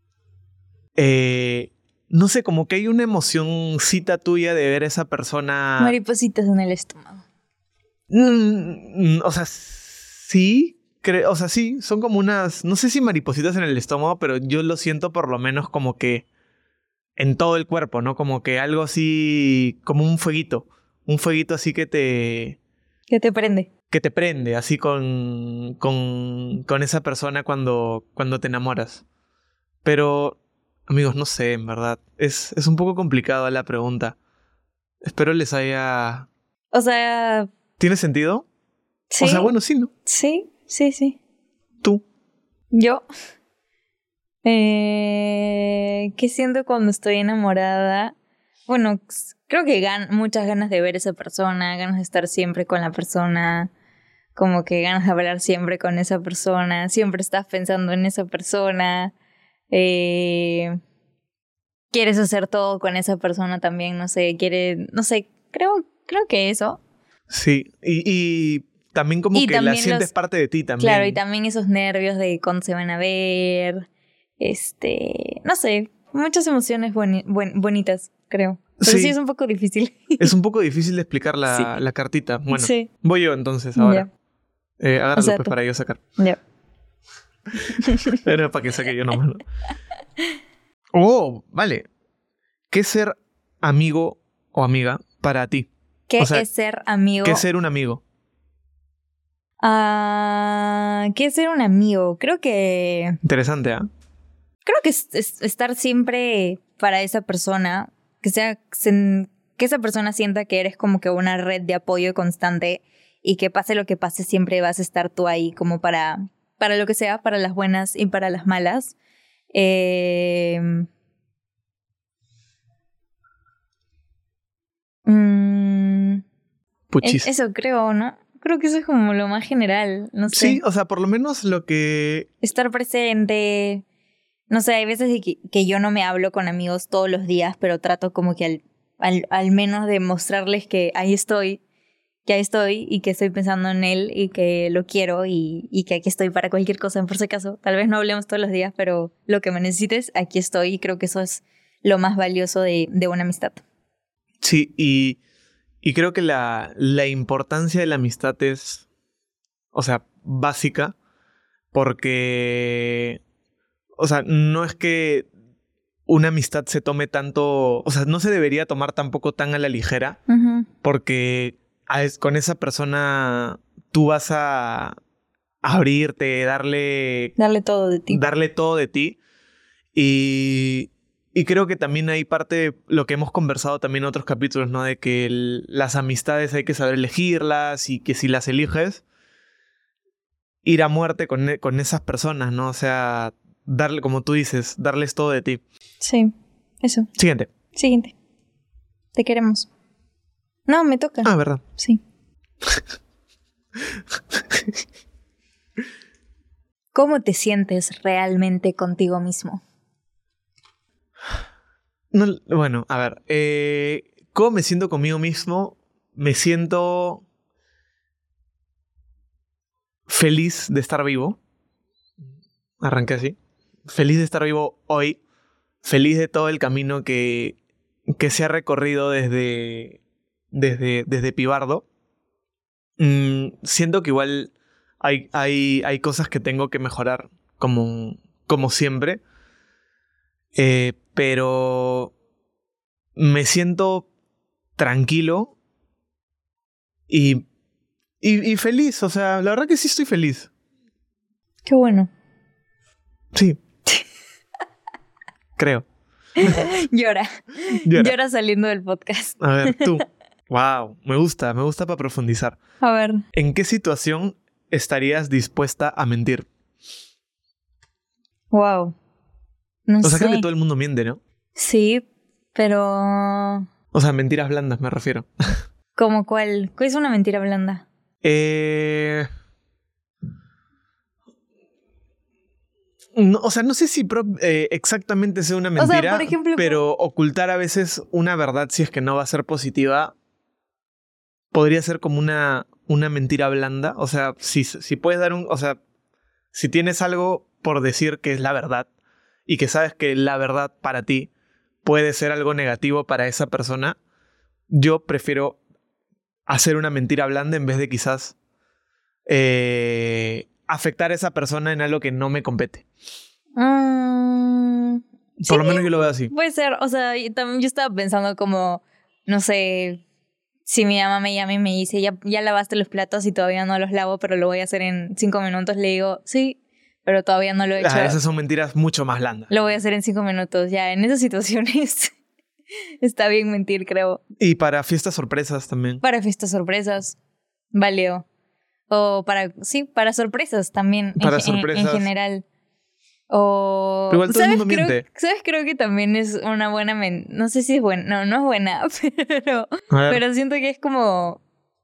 eh, no sé, como que hay una emocioncita tuya de ver a esa persona. Maripositas en el estómago. Mm, o sea, sí, cre- o sea, sí, son como unas, no sé si maripositas en el estómago, pero yo lo siento por lo menos como que en todo el cuerpo, ¿no? Como que algo así, como un fueguito, un fueguito así que te, ¿Qué te prende? que te prende, así con, con, con esa persona cuando, cuando te enamoras. Pero, amigos, no sé, en verdad, es, es un poco complicada la pregunta. Espero les haya... O sea, ¿Tiene sentido? sí. O sea, bueno, sí, ¿no? Sí, sí, sí. Tú. Yo. Eh, ¿qué siento cuando estoy enamorada? Bueno, s- creo que gan muchas ganas de ver a esa persona, ganas de estar siempre con la persona, como que ganas de hablar siempre con esa persona, siempre estás pensando en esa persona, eh, quieres hacer todo con esa persona también, no sé, quiere, no sé, creo, creo que eso. Sí, y, y también como Y que la también sientes los, parte de ti también. claro, y también esos nervios de cuándo se van a ver, este, no sé, muchas emociones boni- buen- bonitas, creo. Pero sí. Sí, Es un poco difícil. es un poco difícil de explicar Sí. la, la cartita. Bueno, Sí. voy yo entonces ahora. Ya, Eh, o agárralo sea, pues tú. para yo sacar. Ya. Era para que saque yo nomás, ¿no? Oh, vale. ¿Qué es ser amigo o amiga para ti? ¿Qué O sea, es ser amigo? ¿qué es ser un amigo? Ah, ¿qué es ser un amigo? Creo que Interesante, ¿ah? creo que es, es estar siempre para esa persona, que sea sen- que esa persona sienta que eres como que una red de apoyo constante y que pase lo que pase siempre vas a estar tú ahí como para para lo que sea, para las buenas y para las malas. Eh, mm, es- Puchis. eso creo, ¿no? Creo que eso es como lo más general, no sé. Sí, o sea, por lo menos lo que... Estar presente. No sé, hay veces de que, que yo no me hablo con amigos todos los días, pero trato como que al, al, al menos de mostrarles que ahí estoy, que ahí estoy y que estoy pensando en él y que lo quiero y, y que aquí estoy para cualquier cosa, por si acaso. Tal vez no hablemos todos los días, pero lo que me necesites, aquí estoy y creo que eso es lo más valioso de, de una amistad. Sí, y, y creo que la, la importancia de la amistad es, o sea, básica, porque, o sea, no es que una amistad se tome tanto, o sea, no se debería tomar tampoco tan a la ligera, Uh-huh. porque a es- con esa persona tú vas a abrirte, darle, Darle todo de ti. darle todo de ti. Y, y creo que también hay parte de lo que hemos conversado también en otros capítulos, ¿no? De que el- las amistades hay que saber elegirlas y que si las eliges, ir a muerte con, e- con esas personas, ¿no? O sea, darle, como tú dices, darles todo de ti. Sí, eso. Siguiente. Siguiente. Te queremos. No, me toca. Ah, verdad. Sí. ¿Cómo te sientes realmente contigo mismo? No, bueno, a ver. Eh, ¿cómo me siento conmigo mismo? Me siento feliz de estar vivo. Arranqué así. Feliz de estar vivo hoy. Feliz de todo el camino que, que se ha recorrido desde, desde, desde Pibardo. Mm, siento que igual hay, hay, hay cosas que tengo que mejorar, como, como siempre. Eh, pero me siento tranquilo y, y, y feliz. O sea, la verdad que sí estoy feliz. Qué bueno. Sí. Creo. Llora. Llora. Llora saliendo del podcast. A ver, tú. Wow, me gusta, me gusta para profundizar. A ver. ¿En qué situación estarías dispuesta a mentir? Wow. No O sea, sé. creo que todo el mundo miente, ¿no? Sí, pero... O sea, mentiras blandas me refiero. ¿Cómo cuál? ¿Cuál es una mentira blanda? Eh... No, o sea, no sé si pro- eh, exactamente sea una O sea, mentira, por ejemplo, pero ocultar a veces una verdad si es que no va a ser positiva podría ser como una, una mentira blanda. O sea, si, si puedes dar un... O sea, si tienes algo por decir que es la verdad y que sabes que la verdad para ti puede ser algo negativo para esa persona, yo prefiero hacer una mentira blanda en vez de quizás eh, afectar a esa persona en algo que no me compete. Mm, Por sí, lo menos yo lo veo así. puede ser. O sea, yo, también, yo estaba pensando como, no sé, si mi mamá me llama y me dice, ya, ya lavaste los platos y todavía no los lavo, pero lo voy a hacer en cinco minutos, le digo, sí, pero todavía no lo he hecho. Ah, esas son mentiras mucho más blandas. Lo voy a hacer en cinco minutos. Ya, en esas situaciones está bien mentir, creo. Y para fiestas sorpresas también. Para fiestas sorpresas, válido. O para, sí, para sorpresas también. Para en, sorpresas. En, en general. O... Pero igual todo el ¿sabes? mundo Creo, miente. ¿sabes? Creo que también es una buena... Men no sé si es buena. No, no es buena. Pero, A ver. pero siento que es como...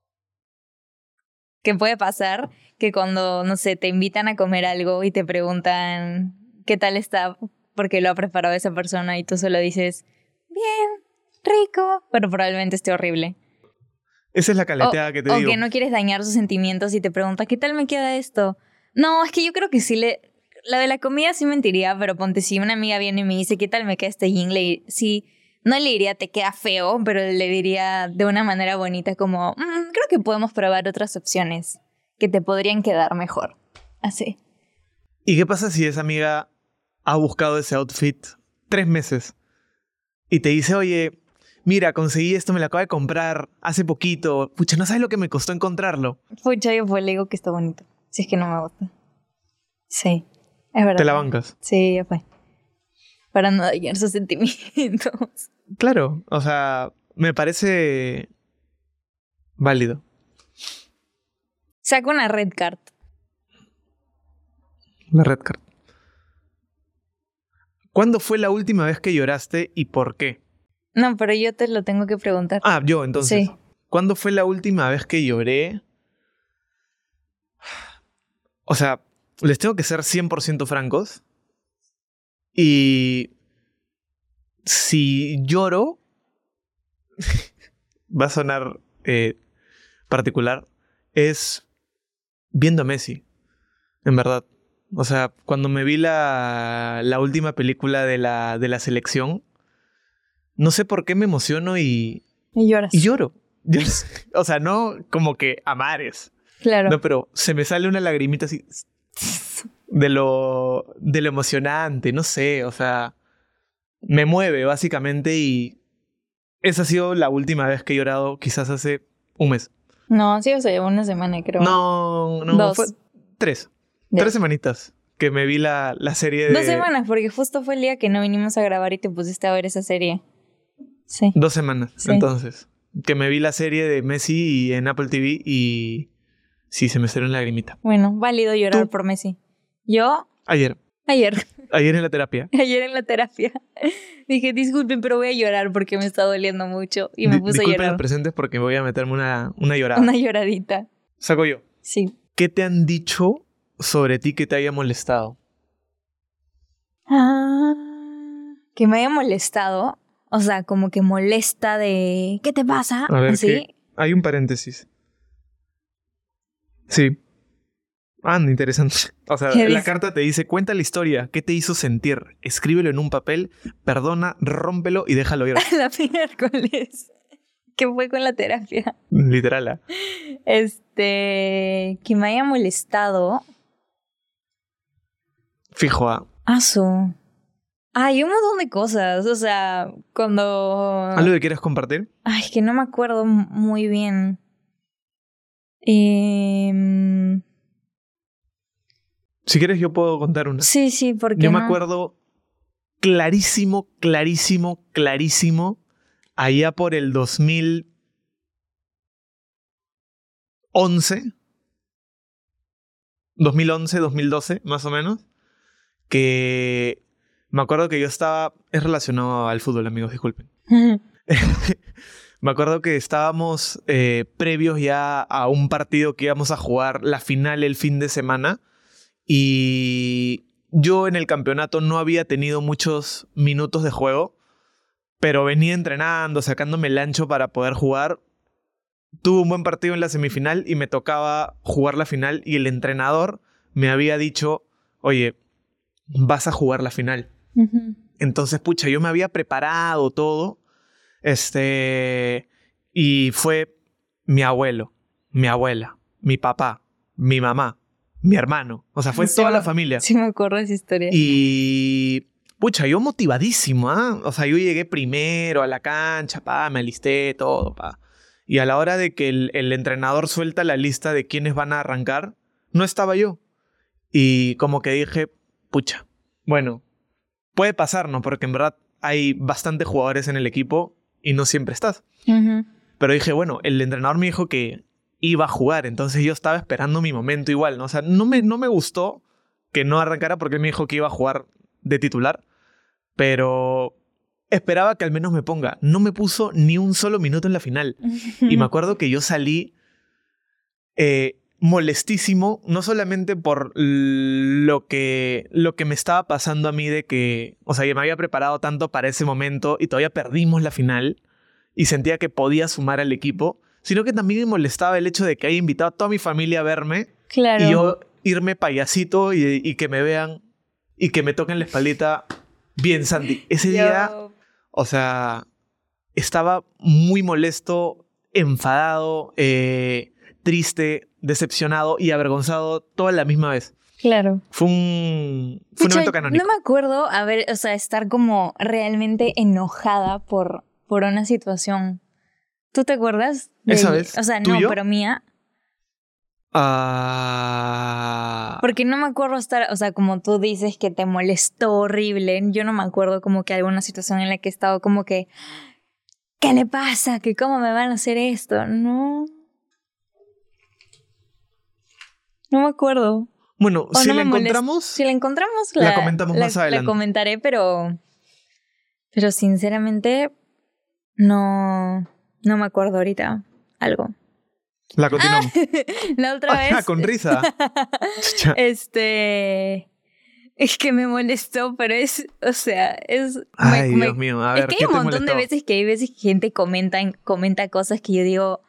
que puede pasar que cuando, no sé, te invitan a comer algo y te preguntan qué tal está porque lo ha preparado esa persona y tú solo dices, bien, rico, pero probablemente esté horrible. Esa es la O, caleteada que te o digo. que no quieres dañar sus sentimientos y te preguntas, ¿qué tal me queda esto? No, es que yo creo que sí le... La de la comida sí mentiría, pero ponte, si una amiga viene y me dice, ¿qué tal me queda este jean? Le, sí, no le diría, te queda feo, pero le diría de una manera bonita como, "Mm, creo que podemos probar otras opciones que te podrían quedar mejor". Así. ¿Y qué pasa si esa amiga ha buscado ese outfit tres meses y te dice, oye, mira, conseguí esto, me lo acabo de comprar hace poquito. Pucha, no sabes lo que me costó encontrarlo. Pucha, yo pues le digo que está bonito, si es que no me gusta. Sí, es verdad. Te la bancas. Sí, ya fue. Para no dañar sus sentimientos. Claro, o sea, me parece válido. Saca una red card. La red card. ¿Cuándo fue la última vez que lloraste y por qué? No, pero yo te lo tengo que preguntar. Ah, yo entonces. Sí. ¿Cuándo fue la última vez que lloré? O sea, les tengo que ser cien por ciento francos. Y si lloro, va a sonar eh, particular, es viendo a Messi, en verdad. O sea, cuando me vi la, la última película de la, de la selección, no sé por qué me emociono y, Y lloras. y lloro. O sea, no como que a mares. Claro. No, pero se me sale una lagrimita así de lo, de lo emocionante, no sé, o sea, me mueve básicamente y esa ha sido la última vez que he llorado, quizás hace un mes. No, sí, o sea, una semana creo. No, no, Dos. fue tres. Ya. Tres semanitas que me vi la, la serie de... Dos semanas, porque justo fue el día que no vinimos a grabar y te pusiste a ver esa serie. Sí. Dos semanas, Sí. entonces. Que me vi la serie de Messi y en Apple T V y sí, se me salió una lagrimita. Bueno, válido llorar ¿Tú? por Messi. Yo, Ayer, ayer, ayer en la terapia. ayer en la terapia, dije, disculpen, pero voy a llorar porque me está doliendo mucho. Y me Di- puse a Disculpen llorar. los presentes porque voy a meterme una, una llorada. Una lloradita. Saco yo. Sí. ¿Qué te han dicho sobre ti que te haya molestado? Ah, que me haya molestado. O sea, como que molesta de... ¿Qué te pasa? A ver, ¿Así? ¿qué? Hay un paréntesis. Sí. Ah, interesante. O sea, ¿Qué la dice? carta te dice, cuenta la historia. ¿Qué te hizo sentir? Escríbelo en un papel, perdona, rómpelo y déjalo ir. La miércoles. Que fue con la terapia. Literal. ¿ah? Este... Que me haya molestado. Fijo, ah. Ah, su... Ay, un montón de cosas. O sea, cuando... ¿Algo que quieras compartir? Ay, es que no me acuerdo m- muy bien. Em, Si quieres yo puedo contar una. Sí, sí, porque Yo me no? acuerdo clarísimo, clarísimo, clarísimo, allá por el dos mil once, dos mil once, dos mil doce, más o menos, que me acuerdo que yo estaba, es relacionado al fútbol, amigos, disculpen. Me acuerdo que estábamos eh, previos ya a un partido que íbamos a jugar la final el fin de semana y yo en el campeonato no había tenido muchos minutos de juego, pero venía entrenando, sacándome el ancho para poder jugar tuve un buen partido en la semifinal y me tocaba jugar la final y el entrenador me había dicho, oye, vas a jugar la final. Uh-huh. Entonces, pucha, yo me había preparado todo, este, y fue mi abuelo, mi abuela, mi papá, mi mamá, mi hermano. O sea, fue sí, toda me, la familia. Sí me acuerdo de esa historia. Y, pucha, yo motivadísimo, ¿ah? ¿eh? O sea, yo llegué primero a la cancha, pa, me alisté, todo, pa. Y a la hora de que el, el entrenador suelta la lista de quiénes van a arrancar, no estaba yo. Y como que dije, pucha, bueno, puede pasarnos, porque en verdad hay bastantes jugadores en el equipo y no siempre estás. Uh-huh. Pero dije, bueno, el entrenador me dijo que iba a jugar, entonces yo estaba esperando mi momento igual, ¿no? O sea, no me, no me gustó que no arrancara porque él me dijo que iba a jugar de titular, pero esperaba que al menos me ponga. No me puso ni un solo minuto en la final. Y me acuerdo que yo salí eh, molestísimo, no solamente por lo que, lo que me estaba pasando a mí de que, o sea, yo me había preparado tanto para ese momento y todavía perdimos la final y sentía que podía sumar al equipo, sino que también me molestaba el hecho de que haya invitado a toda mi familia a verme. Claro. Y yo irme payasito y, y que me vean y que me toquen la espaldita bien, Santi. Ese Yo... día, o sea, estaba muy molesto, enfadado, eh, triste, decepcionado y avergonzado toda la misma vez. Claro. Fue un, fue un evento canónico. No me acuerdo, a ver, o sea, estar como realmente enojada por, por una situación. ¿Tú te acuerdas? De ¿Esa ella? vez? O sea, no, ¿Tuyo? pero mía. Ah... Porque no me acuerdo estar, o sea, como tú dices que te molestó horrible, yo no me acuerdo como que alguna situación en la que he estado como que, ¿qué le pasa? ¿Que cómo me van a hacer esto? No. No me acuerdo. Bueno, o si no la me encontramos... molest... Si la encontramos, la, la comentamos la, más adelante. La comentaré, pero... Pero sinceramente, no... No me acuerdo ahorita algo. La continuamos. Ah, la otra ah, vez... con risa. este... Es que me molestó, pero es... O sea, es... Ay, me, Dios me, mío. A ver, es que ¿qué hay un te montón molestó? de veces que hay veces que gente comenta, comenta cosas que yo digo...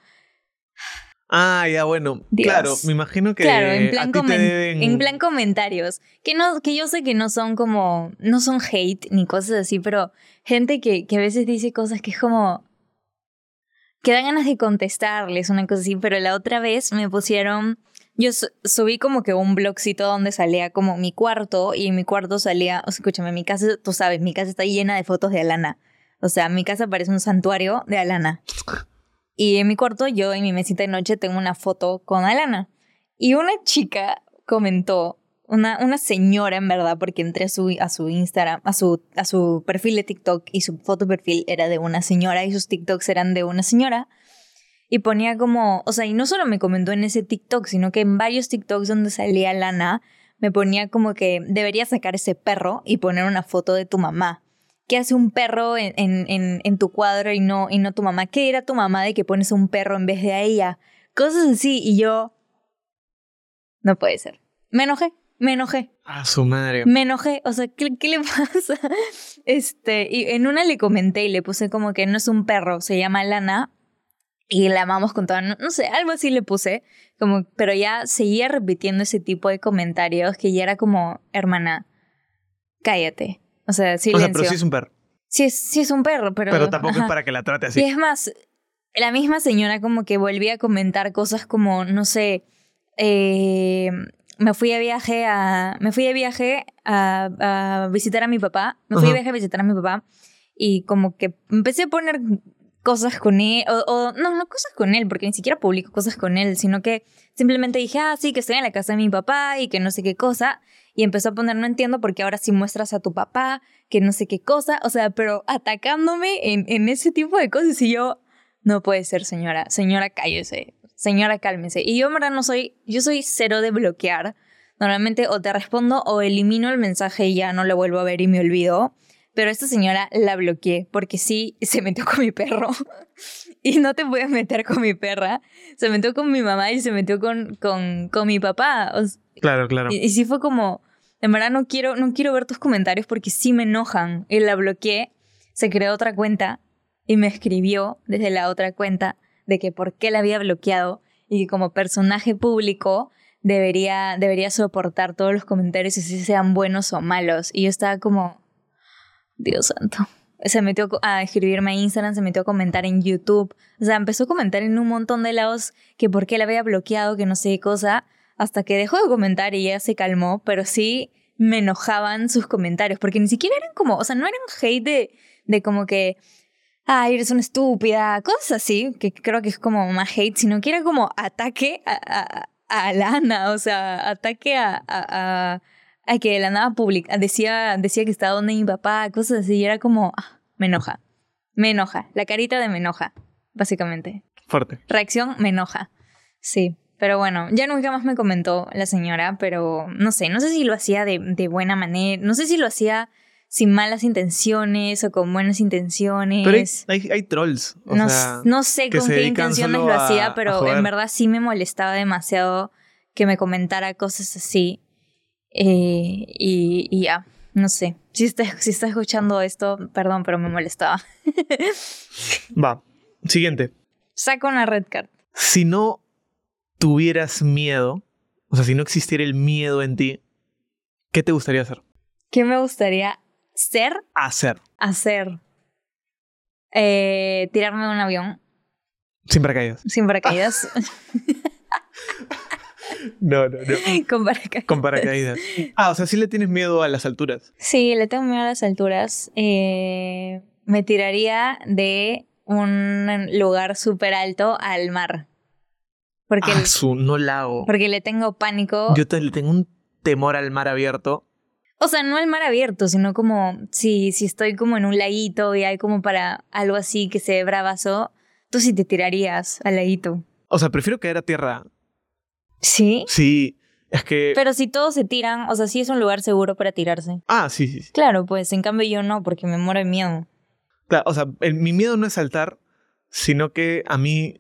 Ah, ya, bueno. Dios. Claro, me imagino que claro, en plan a ti te deben... en plan comentarios. Que, no, que yo sé que no son como... No son hate ni cosas así, pero gente que, que a veces dice cosas que es como... Que dan ganas de contestarles, una cosa así. Pero la otra vez me pusieron... Yo su- subí como que un blogcito donde salía como mi cuarto. Y en mi cuarto salía... O sea, escúchame, mi casa, tú sabes, mi casa está llena de fotos de Alana. O sea, mi casa parece un santuario de Alana. Y en mi cuarto, yo en mi mesita de noche tengo una foto con Alana. Y una chica comentó, una, una señora en verdad, porque entré a su, a su Instagram, a su, a su perfil de TikTok y su foto perfil era de una señora y sus TikToks eran de una señora. Y ponía como, o sea, y no solo me comentó en ese TikTok, sino que en varios TikToks donde salía Alana, me ponía como que deberías sacar ese perro y poner una foto de tu mamá. ¿Qué hace un perro en, en, en, en tu cuadro y no, y no tu mamá? ¿Qué era tu mamá de que pones un perro en vez de a ella? Cosas así. Y yo... No puede ser. Me enojé. Me enojé. Ah, su madre. Me enojé. O sea, ¿qué, qué le pasa? Este, y en una le comenté y le puse como que no es un perro. Se llama Lana. Y la amamos con toda... No, no sé, algo así le puse. Como, pero ya seguía repitiendo ese tipo de comentarios que ya era como... Hermana, cállate. O sea, silencio. O sea, pero sí es un perro. Sí es, sí es un perro, pero... Pero tampoco ajá. es para que la trate así. Y es más, la misma señora como que volvía a comentar cosas como, no sé, eh, me fui de viaje a... Me fui de viaje a, a visitar a mi papá. Me fui Ajá. de viaje a visitar a mi papá. Y como que empecé a poner cosas con él. O, o no, no cosas con él, porque ni siquiera publico cosas con él, sino que simplemente dije, ah, sí, que estoy en la casa de mi papá y que no sé qué cosa. Y empezó a poner, no entiendo porque ahora sí muestras a tu papá, que no sé qué cosa. O sea, pero atacándome en, en ese tipo de cosas. Y yo, no puede ser, señora. Señora, cállese. Señora, cálmese. Y yo, en verdad, no soy... Yo soy cero de bloquear. Normalmente o te respondo o elimino el mensaje y ya no lo vuelvo a ver y me olvido. Pero esta señora la bloqueé porque sí se metió con mi perro. Y no te puedes meter con mi perra. Se metió con mi mamá y se metió con, con, con mi papá. O sea, claro, claro. Y, y sí fue como, en verdad no quiero, no quiero ver tus comentarios porque sí me enojan. Y la bloqueé, se creó otra cuenta y me escribió desde la otra cuenta, de que por qué la había bloqueado y que como personaje público debería, debería soportar todos los comentarios, si sean buenos o malos. Y yo estaba como, Dios santo. Se metió a escribirme a Instagram, se metió a comentar en YouTube. O sea, empezó a comentar en un montón de lados que por qué la había bloqueado, que no sé qué cosa, hasta que dejó de comentar y ya se calmó, pero sí me enojaban sus comentarios, porque ni siquiera eran como, o sea, no eran hate de, de como que, ay, eres una estúpida, cosas así, que creo que es como más hate, sino que era como ataque a, a, a Lana, o sea, ataque a... a, a Ay, que de la nada pública decía, decía que estaba donde mi papá, cosas así, y era como, ah, me enoja, me enoja, la carita de me enoja, básicamente. Fuerte. Reacción, me enoja, sí, pero bueno, ya nunca más me comentó la señora, pero no sé, no sé si lo hacía de, de buena manera, no sé si lo hacía sin malas intenciones o con buenas intenciones. Pero hay, hay, hay trolls, o no, sea, no sé con qué intenciones lo hacía, a, pero a en verdad sí me molestaba demasiado que me comentara cosas así. Eh, y, y ya, no sé. Si estás si está escuchando esto, perdón, pero me molestaba. Va, siguiente. Saca una red card. Si no tuvieras miedo, o sea, si no existiera el miedo en ti, ¿qué te gustaría hacer? ¿Qué me gustaría ser? Hacer. Hacer. Eh, tirarme de un avión. Sin paracaídas. Sin paracaídas. No, no, no. Con paracaídas. Con paracaídas. Ah, o sea, sí le tienes miedo a las alturas. Sí, le tengo miedo a las alturas. Eh, me tiraría de un lugar súper alto al mar. Porque, ah, su, no la hago. porque le tengo pánico. Yo te, le tengo un temor al mar abierto. O sea, no al mar abierto, sino como si, si estoy como en un laguito y hay como para algo así que se ve bravazo, tú sí te tirarías al laguito. O sea, prefiero caer a tierra. ¿Sí? Sí, es que... Pero si todos se tiran, o sea, sí es un lugar seguro para tirarse. Ah, sí, sí, sí. Claro, pues en cambio yo no, porque me muero de miedo. Claro, o sea, el, mi miedo no es saltar, sino que a mí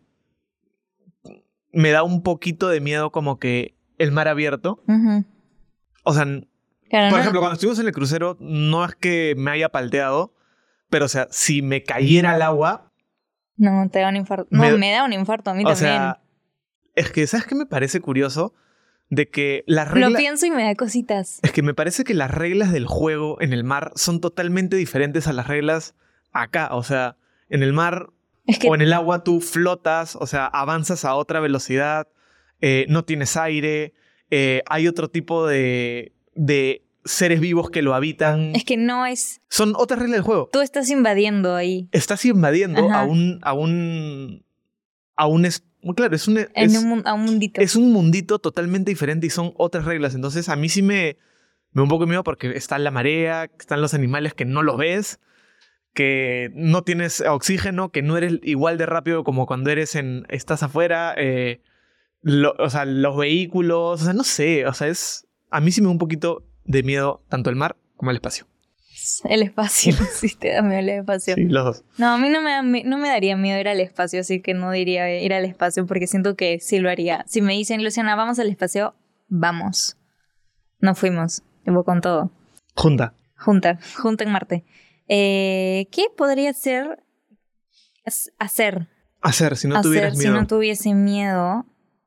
me da un poquito de miedo como que el mar abierto. Uh-huh. O sea, claro, por no. ejemplo, cuando estuvimos en el crucero, no es que me haya palteado, pero o sea, si me cayera al agua... No, te da un infarto. No, me, me da un infarto a mí o también. Sea, es que, ¿sabes qué me parece curioso? De que las reglas... Lo pienso y me da cositas. Es que me parece que las reglas del juego en el mar son totalmente diferentes a las reglas acá. O sea, en el mar es que... o en el agua tú flotas, o sea, avanzas a otra velocidad, eh, no tienes aire, eh, hay otro tipo de, de seres vivos que lo habitan. Es que no es... Son otras reglas del juego. Tú estás invadiendo ahí. Estás invadiendo a un... a un... a un... Es... Claro, es un, es, en un, a un mundito. Es un mundito totalmente diferente y son otras reglas. Entonces a mí sí me, me da un poco de miedo porque está la marea, están los animales que no los ves, que no tienes oxígeno, que no eres igual de rápido como cuando eres en, estás afuera. Eh, lo, o sea, los vehículos, o sea, no sé. O sea, es, a mí sí me da un poquito de miedo tanto el mar como el espacio. El espacio, sí, te da miedo el espacio. Sí, los dos. No, a mí no me, da, no me daría miedo ir al espacio, así que no diría ir al espacio porque siento que sí lo haría. Si me dicen, Luciana, vamos al espacio, vamos. No fuimos, tipo con todo. Junta. Junta, junta en Marte. Eh, ¿Qué podría ser hacer? Hacer, si no hacer, tuvieras miedo. Si no tuviese miedo.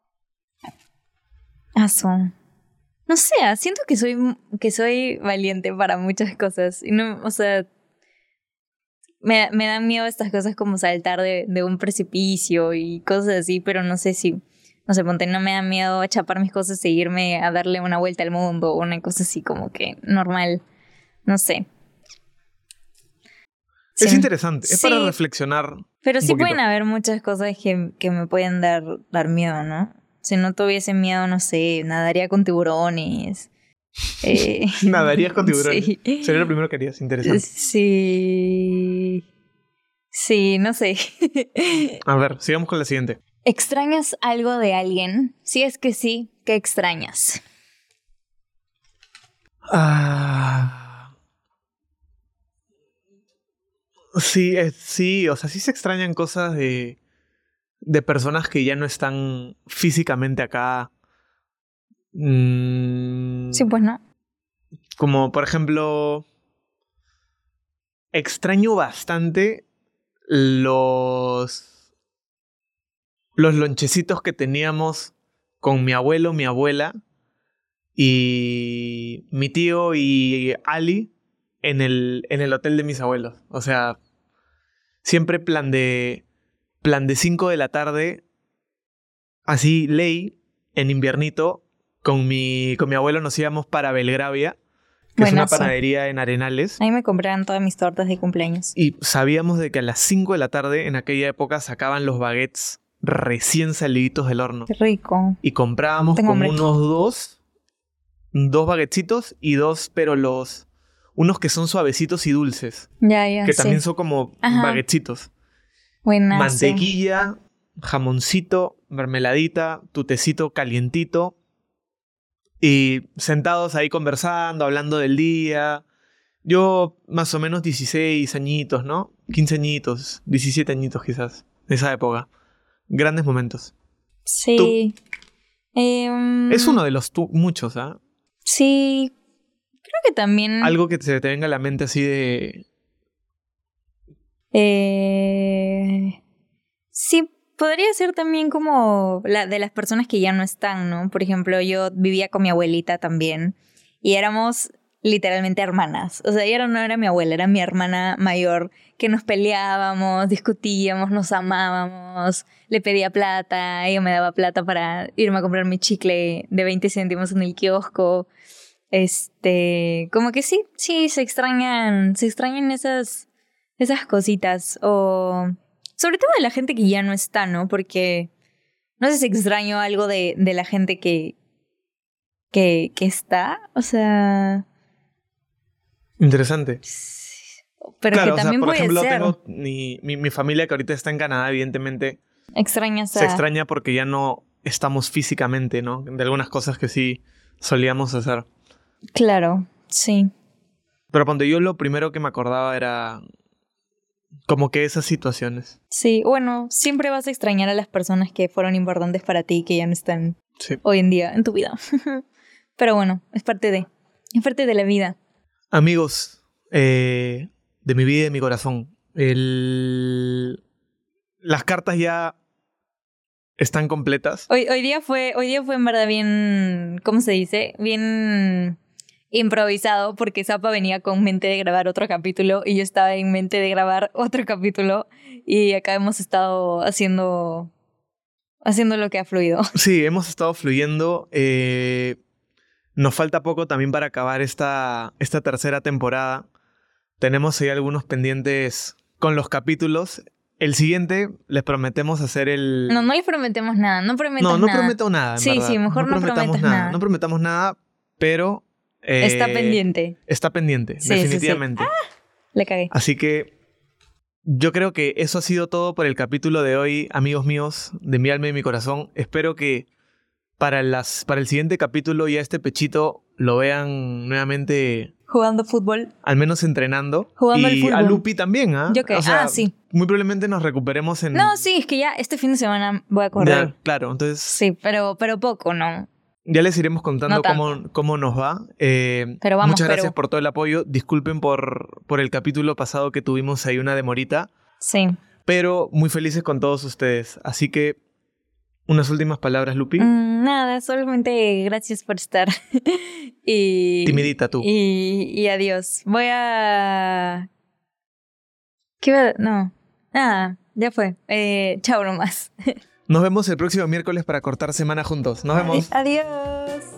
Eso. No sé, siento que soy, que soy valiente para muchas cosas. Y no, o sea, me, me dan miedo estas cosas como saltar de, de un precipicio y cosas así, pero no sé si, no sé, ponte, no me da miedo chapar mis cosas e irme a darle una vuelta al mundo o una cosa así como que normal. No sé. Es sí. interesante, es sí, para reflexionar. Pero sí poquito. pueden haber muchas cosas que, que me pueden dar, dar miedo, ¿no? Si no tuviese miedo, no sé, nadaría con tiburones. Eh, ¿Nadarías con tiburones? Sí. Sería lo primero que harías, interesante. Sí. Sí, no sé. A ver, sigamos con la siguiente. ¿Extrañas algo de alguien? Si es que sí, ¿qué extrañas? Ah... Sí, eh, sí, o sea, sí se extrañan cosas de... de personas que ya no están físicamente acá. Mm, sí, pues no. Como, por ejemplo, extraño bastante los... los lonchecitos que teníamos con mi abuelo, mi abuela y mi tío y Ali en el, en el hotel de mis abuelos. O sea, siempre plan de plan de cinco de la tarde, así ley, en inviernito, con mi, con mi abuelo nos íbamos para Belgravia, que Buenazo. es una panadería en Arenales. Ahí me compraron todas mis tortas de cumpleaños. Y sabíamos de que a las cinco de la tarde, en aquella época, sacaban los baguettes recién saliditos del horno. Qué rico. Y comprábamos Tengo como hambre. unos dos, dos baguetcitos y dos, pero los, unos que son suavecitos y dulces, Ya, ya, que sí. también son como Ajá. baguetcitos. Buenazo. Mantequilla, jamoncito, mermeladita, tu tecito calientito. Y sentados ahí conversando, hablando del día. Yo más o menos dieciséis añitos, ¿no? quince añitos, diecisiete añitos quizás, de esa época. Grandes momentos. Sí. Em, Es uno de los tu- muchos, ¿ah? Sí. Creo que también... Algo que se te venga a la mente así de... Eh, sí, podría ser también como la de las personas que ya no están, ¿no? Por ejemplo, yo vivía con mi abuelita también y éramos literalmente hermanas. O sea, ella no era mi abuela, era mi hermana mayor, que nos peleábamos, discutíamos, nos amábamos, le pedía plata, ella me daba plata para irme a comprar mi chicle de veinte céntimos en el kiosco. Este, como que sí, sí, se extrañan, se extrañan esas, esas cositas. O sobre todo de la gente que ya no está, ¿no? Porque no sé si extraño algo de, de la gente que, que, que está. O sea, Interesante. pero Claro, que o sea, también por puede ejemplo, ser. tengo mi, mi, mi familia que ahorita está en Canadá, evidentemente Extrañas se a... extraña porque ya no estamos físicamente, ¿no? De algunas cosas que sí solíamos hacer. Claro, sí. Pero cuando yo lo primero que me acordaba era como que esas situaciones. Sí, bueno, siempre vas a extrañar a las personas que fueron importantes para ti y que ya no están Sí. hoy en día en tu vida. Pero bueno, es parte de, es parte de la vida. Amigos, eh, de mi vida y de mi corazón, el... las cartas ya están completas. Hoy, hoy día fue, hoy día fue en verdad bien, ¿cómo se dice? Bien improvisado porque Zapa venía con mente de grabar otro capítulo y yo estaba en mente de grabar otro capítulo y acá hemos estado haciendo, haciendo lo que ha fluido. Sí, hemos estado fluyendo. eh, nos falta poco también para acabar esta, esta tercera temporada. Tenemos ahí algunos pendientes con los capítulos. El siguiente les prometemos hacer el... No, no les prometemos nada, no prometas no, no nada. prometo nada, en Sí, verdad. sí, mejor no prometamos prometas nada. nada. No prometamos nada, pero... eh, Está pendiente. Está pendiente, Sí, sí, sí. definitivamente. Le cagué. Así que yo creo que eso ha sido todo por el capítulo de hoy, amigos míos, de mi alma y mi corazón. Espero que para, las, para el siguiente capítulo ya este pechito lo vean nuevamente, Jugando fútbol. al menos entrenando. Jugando al y fútbol. a Lupi también, ¿ah? ¿Yo qué? O sea, Ah, sí. muy probablemente nos recuperemos en... No, sí, es que ya este fin de semana voy a correr. Ya, claro, entonces Sí, pero, pero poco, ¿no? ya les iremos contando No tanto. cómo, cómo nos va. Eh, Pero vamos, muchas gracias Perú. por todo el apoyo. Disculpen por, por el capítulo pasado que tuvimos ahí una demorita. Sí. Pero muy felices con todos ustedes. Así que, unas últimas palabras, Lupi. Mm, nada, solamente gracias por estar. y... Timidita tú. Y, y adiós. Voy a... ¿Qué iba a...? No. Nada, ya fue. Eh, chao nomás. Nos vemos el próximo miércoles para cortar semana juntos. Nos vemos. Adiós.